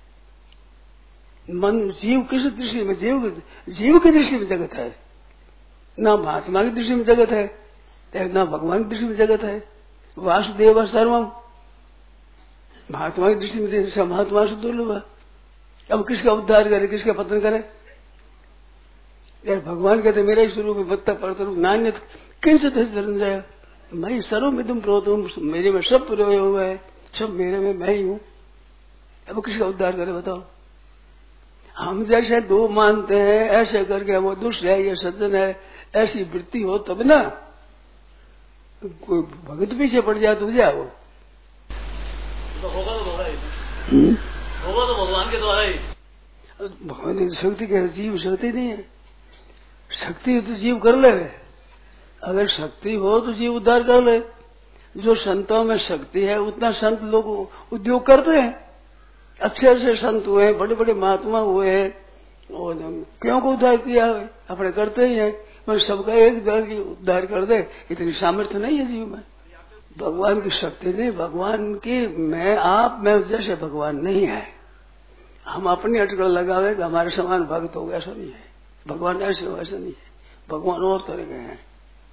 मन जीव किस दृष्टि में, जीव जीव की दृष्टि में जगत है, ना महात्मा की दृष्टि में जगत है, ना भगवान की दृष्टि में जगत है। वासुदेव सर्वम, महात्मा की दृष्टि में महात्मा से दुर्लभ है। अब किसका उद्धार करे, किसका पतन करे। यार भगवान कहते मेरा ही स्वरूप में बत्ता पड़ता नान्य किंचित धनंजय, मैं सर्वमिदं प्रोतम, मेरे में सब प्रयोग हुआ है, सब मेरे में मैं ही हूं। अब किसका उद्धार करे बताओ। हम जैसे दो मानते हैं, ऐसे करके वो दुष्ट है, ये सज्जन है, ऐसी वृत्ति हो तब ना कोई भगत पीछे पड़ जाए तो जाए। वो तो होगा तो होगा ही, होगा तो भगवान के द्वारा ही। भगवान की शक्ति के जीव शक्ति नहीं है। शक्ति तो जीव कर ले, अगर शक्ति हो तो जीव उद्धार कर ले। जो संतों में शक्ति है उतना संत लोग उद्योग करते हैं, अच्छे अच्छे संत हुए, बड़े बड़े महात्मा हुए, और क्यों को उद्धार किया है, अपने करते ही है। पर सबका एक दर की उद्धार कर दे, इतनी सामर्थ्य नहीं है जीव में। भगवान की शक्ति नहीं, भगवान की मैं आप मैं जैसे भगवान नहीं है। हम अपनी अटकल लगावे कि हमारे समान भक्त हो, ऐसा नहीं है। भगवान ऐसे हो, ऐसा नहीं है। भगवान और तरह के हैं।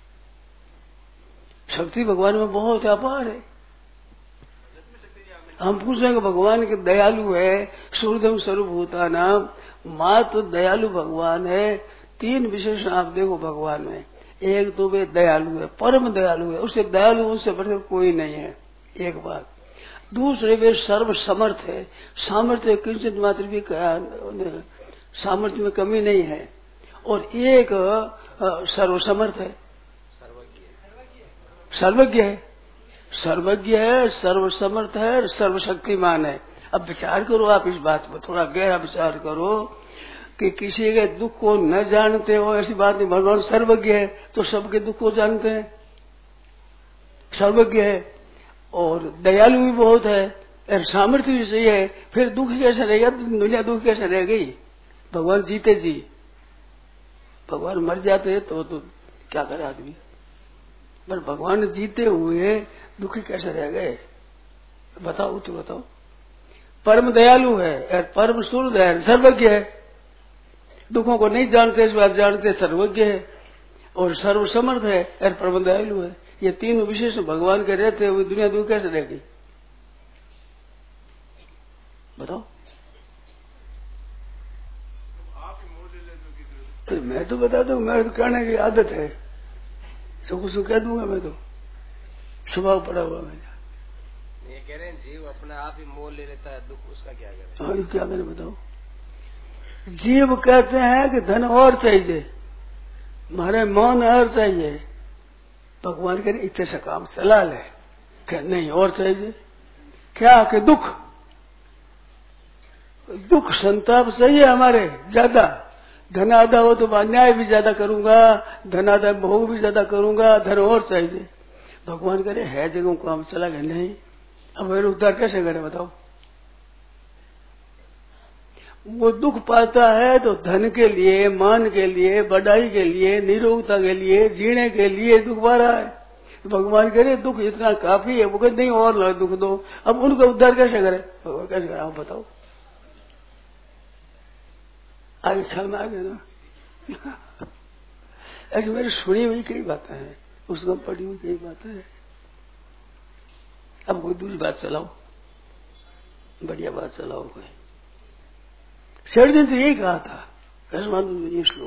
शक्ति भगवान में बहुत अपार है। हम पूछेंगे भगवान के दयालु है, सूर्यदेव स्वरूप होता नाम, माँ तो दयालु भगवान है। तीन विशेषण आप देखो भगवान में, एक तो वे दयालु है, परम दयालु है, उससे दयालु उससे बढ़कर कोई नहीं है, एक बात। दूसरे वे सर्व समर्थ है, सामर्थ्य किंचित मात्र भी सामर्थ्य में कमी नहीं है। और एक सर्वसमर्थ है, सर्वज्ञ है, सर्वज्ञ है, सर्वसमर्थ है, सर्वशक्तिमान है। अब विचार करो आप इस बात पर, थोड़ा गहरा विचार करो कि किसी के दुख को न जानते हो, ऐसी बात नहीं। भगवान सर्वज्ञ है तो सबके दुख को जानते हैं, सर्वज्ञ है और दयालु भी बहुत है और सामर्थ्य भी सही है। फिर दुख कैसे रहेगा, दुनिया दुख कैसे रह गई। भगवान जीते जी, भगवान मर जाते तो, तो क्या करे आदमी। पर भगवान जीते हुए दुखी कैसे रह गए बताओ तो बताओ। परम दयालु है और परम सूर्य है, सर्वज्ञ है, दुखों को नहीं जानते इस बात जानते, सर्वज्ञ है और सर्वसमर्थ है और परम दयालु है। ये तीन विशेष भगवान के रहते हुए दुनिया दुख कैसे रह गई बताओ। तो मैं तो बता दूं, मेरे तो कहने की आदत है, तो कुछ कह दूंगा मैं, तो स्वभाव पड़ा हुआ मैंने। ये कह रहे हैं जीव अपने आप ही मोल ले लेता है दुख, उसका क्या करें। हाँ क्या करें बताओ। जीव कहते हैं कि धन और चाहिए, हमारे मौन और चाहिए। भगवान कह रहे इतने सा काम चला ले, क्या नहीं और चाहिए क्या कि दुख दुख संताप चाहिए हमारे ज्यादा, धन आधा हो तो अन्याय भी ज्यादा करूंगा, धन आधा भोग भी ज्यादा करूंगा, धन और चाहिए। भगवान करे है जगहों को हम चला गए नहीं, अब मेरे उद्धार कैसे करे बताओ। वो दुख पाता है तो धन के लिए, मान के लिए, बढ़ाई के लिए, निरोगता के लिए, जीने के लिए दुख पा रहा है। तो भगवान करे दुख इतना काफी है, वो कहते नहीं और दुख दो। अब उनका उद्धार कैसे करे, भगवान कैसे करे आप बताओ। आगे ख्याल में आ गया ना। ऐसे मेरी सुनी हुई कई बातें हैं, उसको पढ़ी हुई कई बातें हैं। अब कोई दूसरी बात चलाओ, बढ़िया बात चलाओ कोई। शेरजी तो यही कहा था ये श्लोक,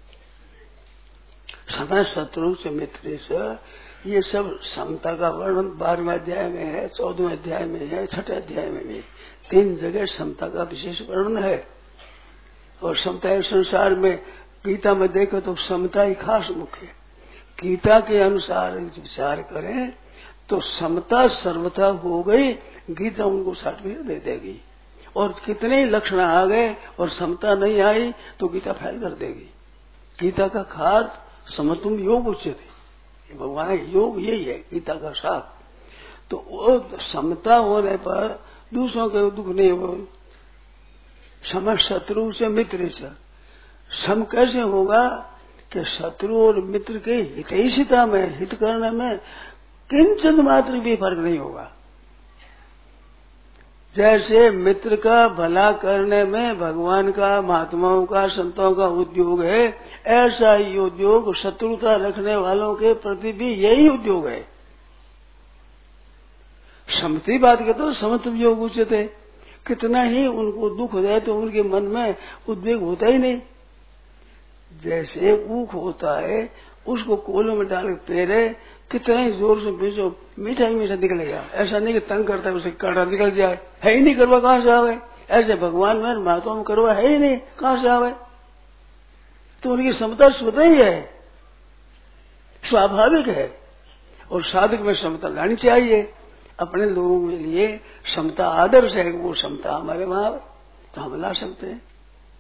सदा शत्रु से मित्र से, ये सब समता का वर्णन बारहवें अध्याय में है, चौदहवें अध्याय में है, छठे अध्याय में भी तीन जगह समता का विशेष वर्णन है। और समता संसार में गीता में देखो तो समता ही खास मुख्य। गीता के अनुसार विचार करें तो समता सर्वथा हो गई, गीता उनको सर्टिफिकेट दे देगी। और कितने ही लक्षण आ गए और समता नहीं आई तो गीता फेल कर देगी। गीता का खास समतुम योग उच्चते, भगवान योग यही है गीता का साथ। तो वो समता होने पर दूसरों के दुख नहीं हो। सम शत्रु से मित्र से, सम कैसे होगा कि शत्रु और मित्र के हितैषिता में, हित करने में किंचित मात्र भी फर्क नहीं होगा। जैसे मित्र का भला करने में भगवान का, महात्माओं का, संतों का उद्योग है, ऐसा ही उद्योग शत्रुता रखने वालों के प्रति भी यही उद्योग है। समती बात के तो समत्व योग उचित है। कितना ही उनको दुख हो जाए तो उनके मन में उद्वेग होता ही नहीं। जैसे ऊख होता है, उसको कोलों में डाल के पेरे, कितना ही जोर से पीछो मीठा ही मीठा निकलेगा। ऐसा नहीं कि तंग करता है उसे काटा निकल जाए, है ही नहीं करवा कहां से आवे। ऐसे भगवान में महात्मा में करवा है ही नहीं, कहां से आवे। तो उनकी समता स्वतः ही है, स्वाभाविक है। और साधक में समता लानी चाहिए। अपने लोगों के लिए समता आदर्श है, वो समता हमारे वहां तो हम ला सकते हैं।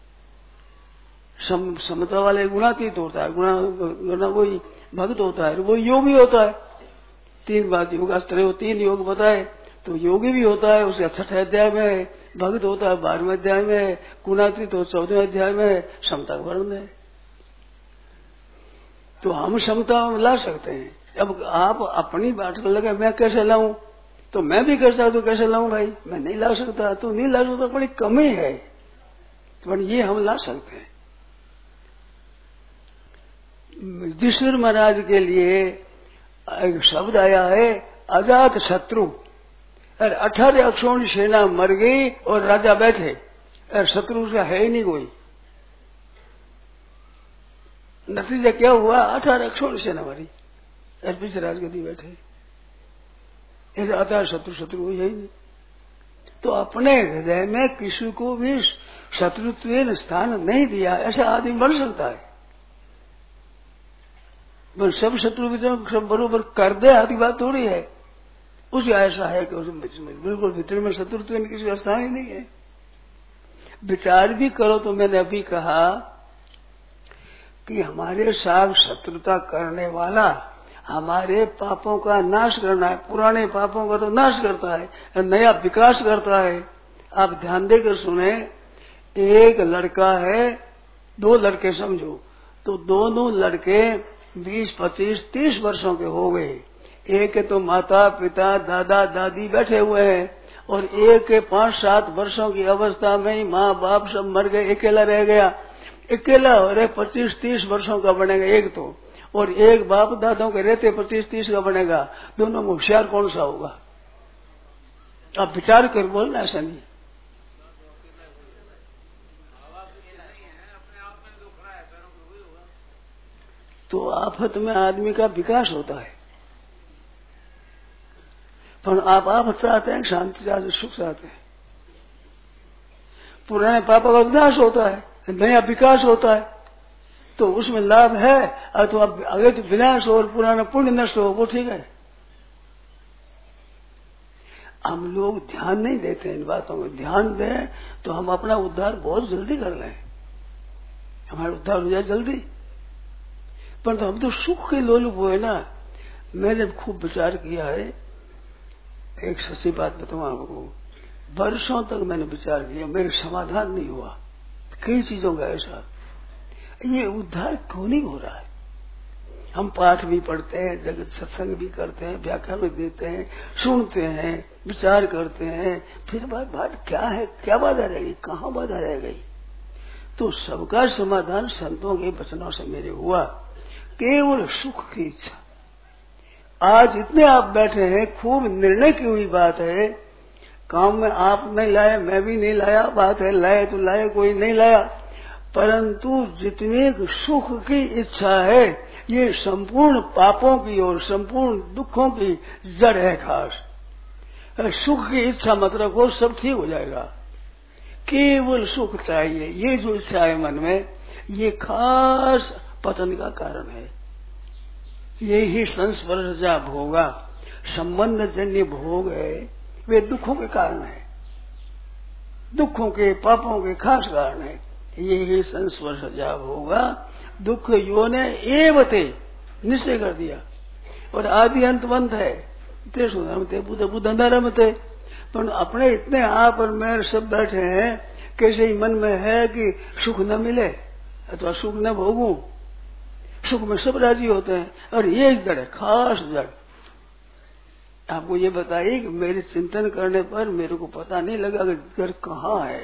सम, समता वाले गुणातीत होता है, गुणा गुणा वही भक्त होता है, वो योगी होता है। तीन बात योगास्त्र हो, तीन योग बताए तो योगी भी होता है, उसके छठे अध्याय में है। भक्त होता है बारहवें अध्याय में है, गुणातीत हो चौदहवें अध्याय में है, समता वर्ण है। तो हम समता में ला सकते हैं। अब आप अपनी बात को लगे मैं कैसे लाऊं, तो मैं भी कर सकता हूं, कैसे लाऊं भाई, मैं नहीं ला सकता। तो नहीं ला सकता, बड़ी कमी है, पर ये हम ला सकते हैं। युधिष्ठिर महाराज के लिए एक शब्द आया है अजात शत्रु। और अठारह अक्षों की सेना मर गई और राजा बैठे, और शत्रु उसका है ही नहीं कोई। नतीजा क्या हुआ, अठारह अक्षों की सेना मरी और पीछे राजगद्दी बैठे। ऐसे अठारह शत्रु शत्रु हुई है ही नहीं। तो अपने हृदय में किसी को भी शत्रुत्व स्थान नहीं दिया, ऐसा आदमी बन सकता है। पर सब शत्रु भी सब बरोबर कर दे आदि बात थोड़ी है। उसे ऐसा है कि उसमें बिल्कुल भीतर में शत्रुत्व किसी स्थान ही नहीं है। विचार भी करो तो मैंने अभी कहा कि हमारे साथ शत्रुता करने वाला हमारे पापों का नाश करना है। पुराने पापों का तो नाश करता है, नया विकास करता है। आप ध्यान देकर सुने, एक लड़का है, दो लड़के समझो, तो दोनों लड़के बीस पच्चीस तीस वर्षों के हो गए। एक के तो माता पिता दादा दादी बैठे हुए हैं, और एक के पांच सात वर्षों की अवस्था में ही माँ बाप सब मर गए, अकेला रह गया। अकेला हो रहे पच्चीस तीस वर्षों का बनेगा एक तो, और एक बाप दादों के रहते पच्चीस तीस का बनेगा। दोनों में होशियार कौन सा होगा? आप विचार कर बोलना, ऐसा नहीं। तो आफत में आदमी का विकास होता है। पर आप आफत चाहते हैं, शांति चाहते हैं, सुख चाहते हैं। पुराने पापों का विनाश होता है, नया विकास होता है, तो उसमें लाभ है। अथवा अगर तो विनाश हो और पुराना पुण्य नष्ट हो, वो ठीक है। हम लोग ध्यान नहीं देते इन बातों में। ध्यान दें तो हम अपना उद्धार बहुत जल्दी कर लें। हमारा उद्धार हो जाए जल्दी। पर तो हम तो सुख के लोलुप हुए ना। मैंने खूब विचार किया है, एक सच्ची बात बताऊं आपको, वर्षों तक मैंने विचार किया, मेरे समाधान नहीं हुआ कई चीजों का। ऐसा ये उद्धार क्यों नहीं हो रहा है? हम पाठ भी पढ़ते हैं, जगत सत्संग भी करते हैं, व्याख्या भी देते हैं, सुनते हैं, विचार करते हैं, फिर बात बात क्या है, क्या बाधा रह गई, कहाँ बाधा रह गई? तो सबका समाधान संतों के वचनों से मेरे हुआ, केवल सुख की इच्छा। आज इतने आप बैठे हैं, खूब निर्णय की हुई बात है, काम में आप नहीं लाए, मैं भी नहीं लाया, बात है लाए तो लाए, कोई नहीं लाया, परंतु जितने सुख की इच्छा है ये संपूर्ण पापों की और संपूर्ण दुखों की जड़ है। खास सुख की इच्छा मत रखो, सब ठीक हो जाएगा। केवल सुख चाहिए, ये जो इच्छा है मन में, ये खास पतन का कारण है। ये ही संस्पर्शजा भोगा, संबंध जन्य भोग है, वे दुखों के कारण है, दुखों के पापों के खास कारण है। ये ही संस्पर्शजा भोगा दुख योने एवते निश्चय कर दिया। और आदि अंतवंत है, ते सुधरमते बुद्ध बुद्ध अंधारमते। पर अपने इतने आप और मैं सब बैठे हैं, कैसे ही मन में है कि सुख न मिले अथवा सुख न भोगूं, सुख में सब राजी होते हैं। और ये जड़ है, खास जड़। आपको ये बताइए कि मेरे चिंतन करने पर मेरे को पता नहीं लगा कि घर कहाँ है।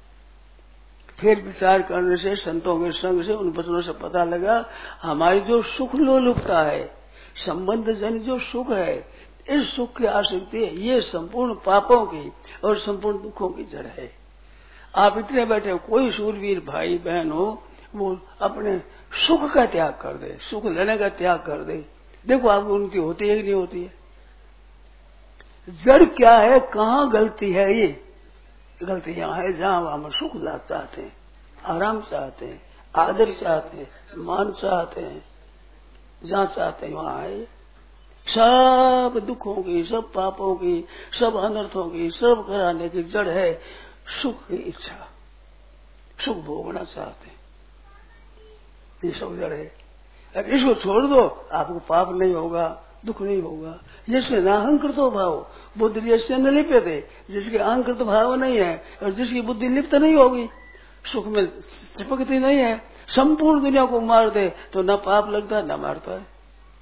फिर विचार करने से, संतों के संग से, उन वचनों से पता लगा हमारी जो सुख लोलुपता है, संबंध जन जो सुख है, इस सुख की आसक्ति है, ये संपूर्ण पापों की और संपूर्ण दुखों की जड़ है। आप इतने बैठे हो, कोई सूरवीर भाई बहन हो, वो अपने सुख का त्याग कर दे, सुख लेने का त्याग कर दे। देखो आपको उनकी होती है कि नहीं होती है? जड़ क्या है, कहाँ गलती है? ये गलती यहाँ है जहाँ हम सुख लाभ चाहते हैं, आराम चाहते हैं, आदर चाहते हैं, मान चाहते हैं, जहाँ चाहते हैं वहाँ है। सब दुखों की, सब पापों की, सब अनर्थों की, सब कराने की जड़ है सुख की इच्छा। सुख भोगना चाहते हैं, ये सब जड़ है। अगर इसको छोड़ दो, आपको पाप नहीं होगा, दुख नहीं होगा। जिसके नाहंकृतो भाव बुद्धि जैसे न लिप्यते, जिसके अहंकृत भाव नहीं है और जिसकी बुद्धि लिप्त नहीं होगी, सुख में चिपकती नहीं है, संपूर्ण दुनिया को मार दे तो न पाप लगता है न मारता है।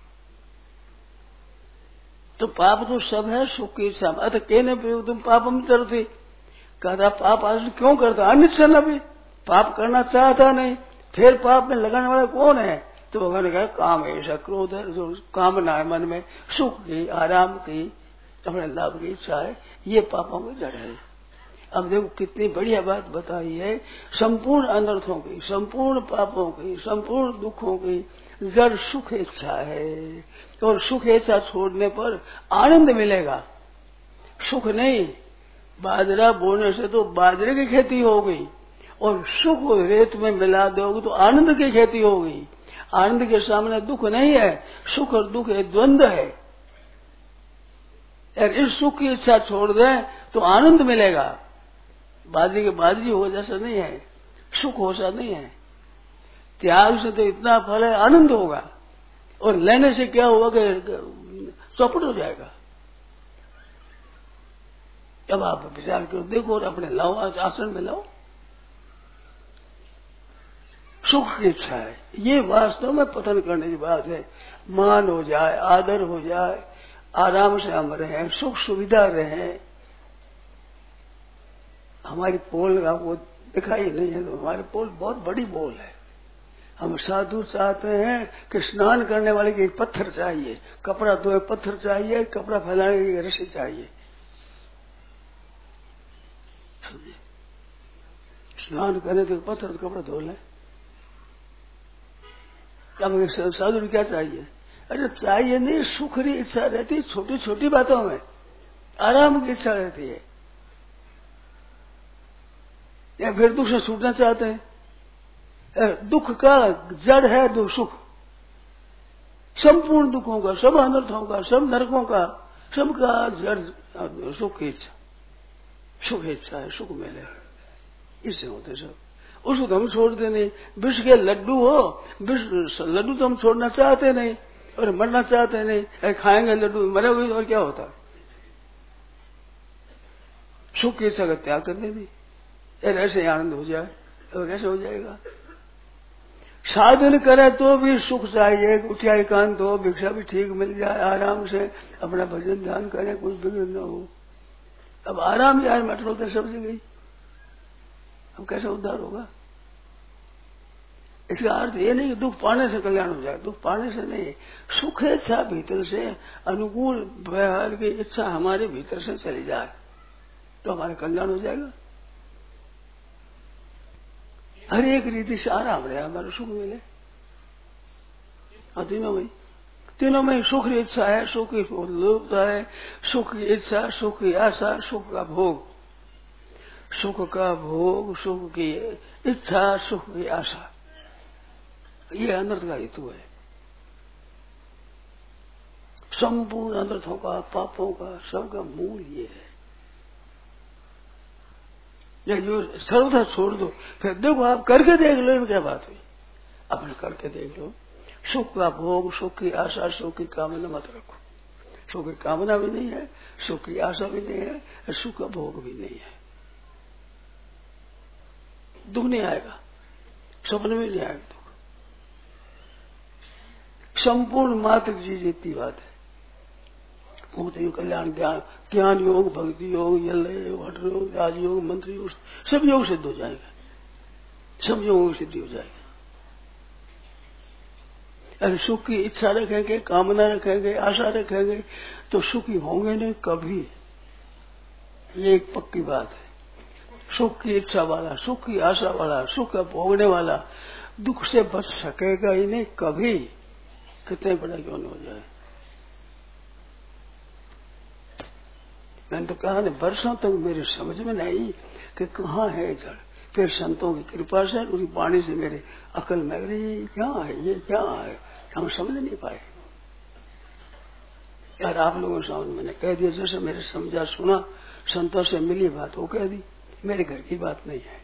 तो पाप तो सब है सुख की इच्छा। अतः कहने पर तुम पापम चलती, कहता पाप आज क्यों करता? अनिच्छन अभी पाप करना चाहता नहीं, फिर पाप में लगाने वाला कौन है? तो भगवान ने कहा काम ऐसा क्रोध है, जो कामना है मन में, सुख की, आराम की, अपने लाभ की इच्छा है, ये पापों की जड़ है। अब देखो कितनी बढ़िया बात बताई है, संपूर्ण अनर्थों की, संपूर्ण पापों की, संपूर्ण दुखों की जड़ सुख इच्छा है। और सुख इच्छा छोड़ने पर आनंद मिलेगा, सुख नहीं। बाजरा बोने से तो बाजरे की खेती हो गई, और सुख रेत में मिला दोगे तो आनंद की खेती हो गई। आनंद के सामने दुख नहीं है, सुख और दुख एक द्वंद्व है। और इस सुख की इच्छा छोड़ दें तो आनंद मिलेगा। बाजरी के बाजरी हो जैसा नहीं है, सुख हो सा नहीं है। त्याग से तो इतना फल है, आनंद होगा। और लेने से क्या होगा कि चौपट हो जाएगा। अब आप विचार करो, देखो और अपने लाओ, आसन में लाओ। सुख की इच्छा है, ये वास्तव में पतन करने की बात है। मान हो जाए, आदर हो जाए, आराम से हम रहें, सुख सुविधा रहें। हमारी पोल आपको दिखाई नहीं है तो हमारी पोल बहुत बड़ी पोल है। हम साधु चाहते हैं कि स्नान करने वाले के पत्थर चाहिए, कपड़ा धोए पत्थर चाहिए, कपड़ा फैलाने की रस्सी चाहिए। स्नान करने तो पत्थर कपड़ा धो लें। अब साधु क्या चाहिए? अरे चाहिए नहीं, सुख की इच्छा रहती है, छोटी छोटी बातों में आराम की इच्छा रहती है। या फिर दुख से छूटना चाहते हैं। दुख का जड़ है दो सुख, संपूर्ण दुखों का, सब अनर्थों का, सब नरकों का, सबका जड़ सुख की इच्छा। सुख इच्छा है, सुख मिले, इससे होते सब। उसको तो हम छोड़ते नहीं। विष के लड्डू हो, विष लड्डू तो हम छोड़ना चाहते नहीं और मरना चाहते नहीं। अरे खाएंगे लड्डू, मरे हुए और क्या होता है? सुख की इच्छा का त्याग करने नहीं, यार ऐसे आनंद हो जाए और कैसे हो जाएगा? साधन करे तो भी सुख चाहिए, उठिया एकांत हो, भिक्षा भी ठीक मिल जाए, आराम से अपना भजन ध्यान करें, कुछ बिगड़ न हो। अब आराम ही आए मटरोते सब जगह, अब कैसे उद्धार होगा? इसका अर्थ ये नहीं कि दुख पाने से कल्याण हो जाए, दुख पाने से नहीं, सुख इच्छा भीतर से अनुकूल व्यवहार की इच्छा हमारे भीतर से चली जाए तो हमारा कल्याण हो जाएगा। हर एक रीति से आराम रहे, हमारा सुख मिले। और तीनों में तीनों में सुख की इच्छा है, सुख की लोभता है, सुख की इच्छा, सुख की आशा, सुख का भोग, सुख का भोग, सुख की इच्छा, सुख की आशा, ये अनर्थ का हेतु है। संपूर्ण अनर्थों का, पापों का, सबका मूल ये है। जो सर्वथा छोड़ दो, फिर देखो आप करके देख लो, क्या बात हुई, अपने करके देख लो। सुख का भोग, सुख की आशा, सुख की कामना मत रखो। सुख की कामना भी नहीं है, सुख की आशा भी नहीं है, सुख का भोग भी नहीं है। दुख नहीं आएगा, सपने में नहीं आएगा दुख। संपूर्ण मात्र चीज इतनी बात है। मुक्ति योग, कल्याण, ज्ञान ज्ञान योग, भक्ति योग, यल योग, हठ योग, राजयोग, मंत्र योग, सब योग सिद्ध हो जाएगा, सब योग सिद्धि हो जाएगी। अगर सुख की इच्छा रखेंगे, कामना रखेंगे, आशा रखेंगे तो सुखी होंगे नहीं कभी, ये एक पक्की बात है। सुख की इच्छा वाला, सुख की आशा वाला, सुख का भोगने वाला दुख से बच सकेगा ही नहीं कभी, कितने बड़ा क्यों न हो जाए। मैंने तो कहा ना, वर्षों तक मेरे समझ में नहीं कि कहाँ है जड़। फिर संतों की कृपा से, उनकी वाणी से मेरे अकल में रही, क्या है ये, क्या है, हम समझ नहीं पाए। यार आप लोगों के सामने मैंने कह दिया, जैसे मेरे समझा सुना, संतों से मिली बात वो कह दी, मेरे घर की बात नहीं है।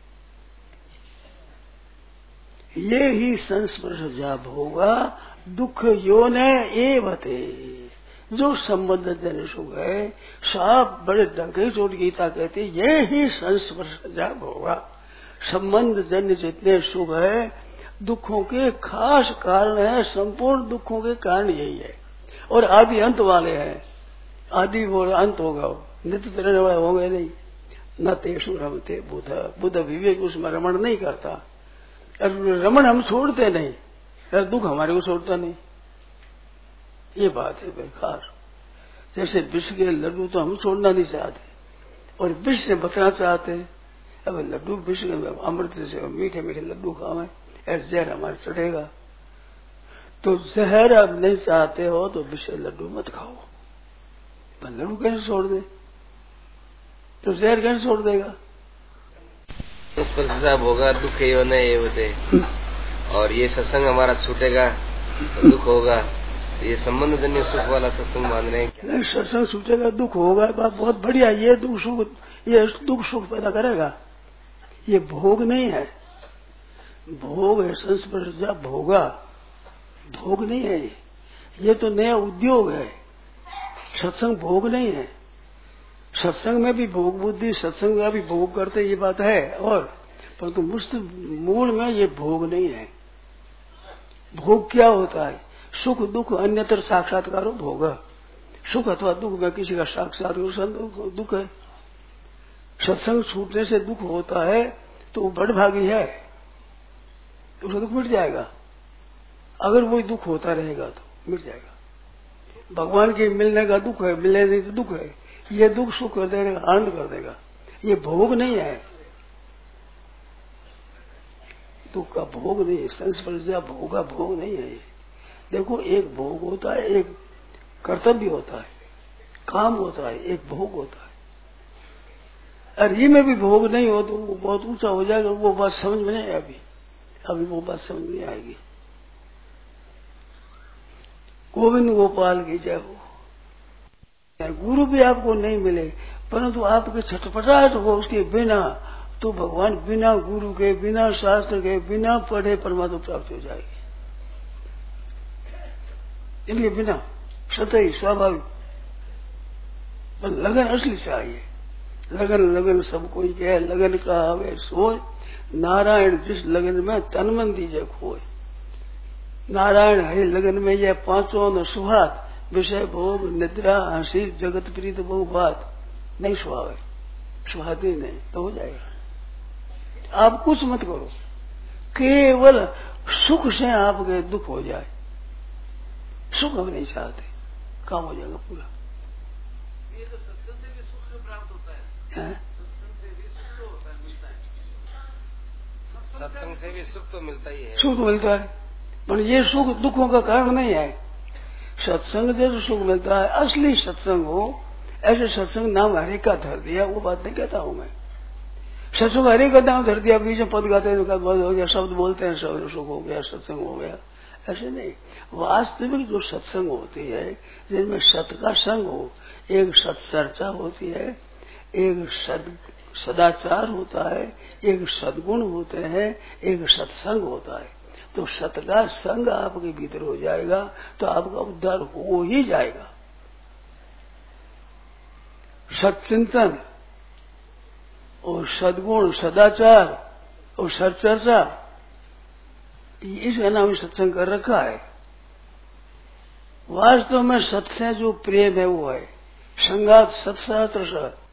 ये ही संस्पर्श जाप होगा दुख योने एवते, जो संबंध जन सुख है, साफ बड़े डंके चोट गीता कहती, ये ही संस्पर्श जाप होगा। संबंध जन्य जितने सुख है दुखों के खास कारण है, संपूर्ण दुखों के कारण यही है, और आदि अंत वाले हैं। आदि वो अंत होगा, नित्य रहने वाले होंगे नहीं। न तेषु रमते बुध, बुध विवेक उसमें रमण नहीं करता। रमण हम छोड़ते नहीं, दुख हमारे को छोड़ता नहीं, ये बात है बेकार। जैसे विष के लड्डू तो हम छोड़ना नहीं चाहते और विष से बचना चाहते हैं। अब लड्डू विष अमृत से मीठे मीठे लड्डू खावे, जहर हमारे चढ़ेगा, तो जहर अब नहीं चाहते हो तो विष लड्डू मत खाओ। पर लड्डू कैसे छोड़ दे, तो जहर कैसे छोड़ देगा? उस पर सजा होगा, दुख यो नहीं ये होते, और ये सत्संग हमारा छूटेगा तो दुख होगा। ये संबंध जन्य सुख वाला सत्संग मान रहे हैं। नहीं, सत्संग छूटेगा दुख होगा, बात बहुत बढ़िया। ये दुख सुख, ये दुख सुख पैदा करेगा, ये भोग नहीं है। भोग है संस्पर्श भोगा, भोग नहीं है ये, ये तो नया उद्योग है। सत्संग भोग नहीं है। सत्संग में भी भोग बुद्धि, सत्संग में भी भोग करते, ये बात है, और परंतु मुस्त मूल में ये भोग नहीं है। भोग क्या होता है? सुख दुख अन्यतर साक्षात्कारो भोग। सुख अथवा दुख में किसी का साक्षात दुख है। सत्संग छूटने से दुख होता है तो वो बड़भागी है, उसका दुख मिट जाएगा। अगर वही दुख होता रहेगा तो मिट जाएगा। भगवान के मिलने का दुख है, मिलने नहीं तो दुख है। ये दुख सुख कर देगा, आनंद कर देगा, ये भोग नहीं है। दुख का भोग नहीं है, संस्पर्श भोग का भोग नहीं है। देखो, एक भोग होता है, एक कर्तव्य होता है, काम होता है, एक भोग होता है। और ये में भी भोग नहीं हो तो वो बहुत ऊंचा हो जाएगा। वो बात समझ में नहीं अभी अभी वो बात समझ में आएगी। गोविंद गोपाल की जय हो। गुरु भी आपको नहीं मिले, परंतु आपके छटपटाहट हो उसके बिना तो भगवान बिना गुरु के, बिना शास्त्र के, बिना पढ़े परमात्मा प्राप्त हो जाएगी। इसलिए बिना सतही स्वाभाविक, पर लगन असली चाहिए। लगन लगन सब कोई कहे, लगन का आवे सोच, नारायण जिस लगन में तन मन दीजे खोज। नारायण हरि लगन में यह पांचों न सुहात, विषय भोग निद्रा हंसी जगत प्रीत बहु बात नहीं सुहावे, सुहाती नहीं तो हो जाएगा। आप कुछ मत करो, केवल सुख से आपके दुख हो जाए। सुख हम नहीं चाहते, काम हो जाएगा पूरा। ये तो सत्संग से भी सुख से प्राप्त होता है, सत्संग से भी सुख तो होता है, मिलता है। सत्संग से भी सुख तो मिलता ही है, सुख मिलता है, पर ये सुख दुखों का कारण नहीं है। सत्संग से जो सुख मिलता है, असली सत्संग हो, ऐसे सत्संग नाम हरि का धर दिया, वो बात नहीं कहता हूं मैं। सत्संग हरि का नाम धर दिया, बीच में पद गाते हैं, हो गया, शब्द बोलते हैं, सब सुख हो गया, सत्संग हो गया, ऐसे नहीं। वास्तविक जो सत्संग होती है, जिनमें सत का संग हो, एक सत्चर्चा होती है, एक सद सदाचार होता है, एक सद्गुण होते हैं, एक सत्संग होता है। तो सत का संग आपके भीतर हो जाएगा तो आपका उद्धार हो ही जाएगा। सत्चिंतन और सद्गुण, सदाचार और सत्चर्चा, इसका नाम सत्संग कर रखा है। वास्तव में सत्य से जो प्रेम है वो है संगात सत्शास्त्र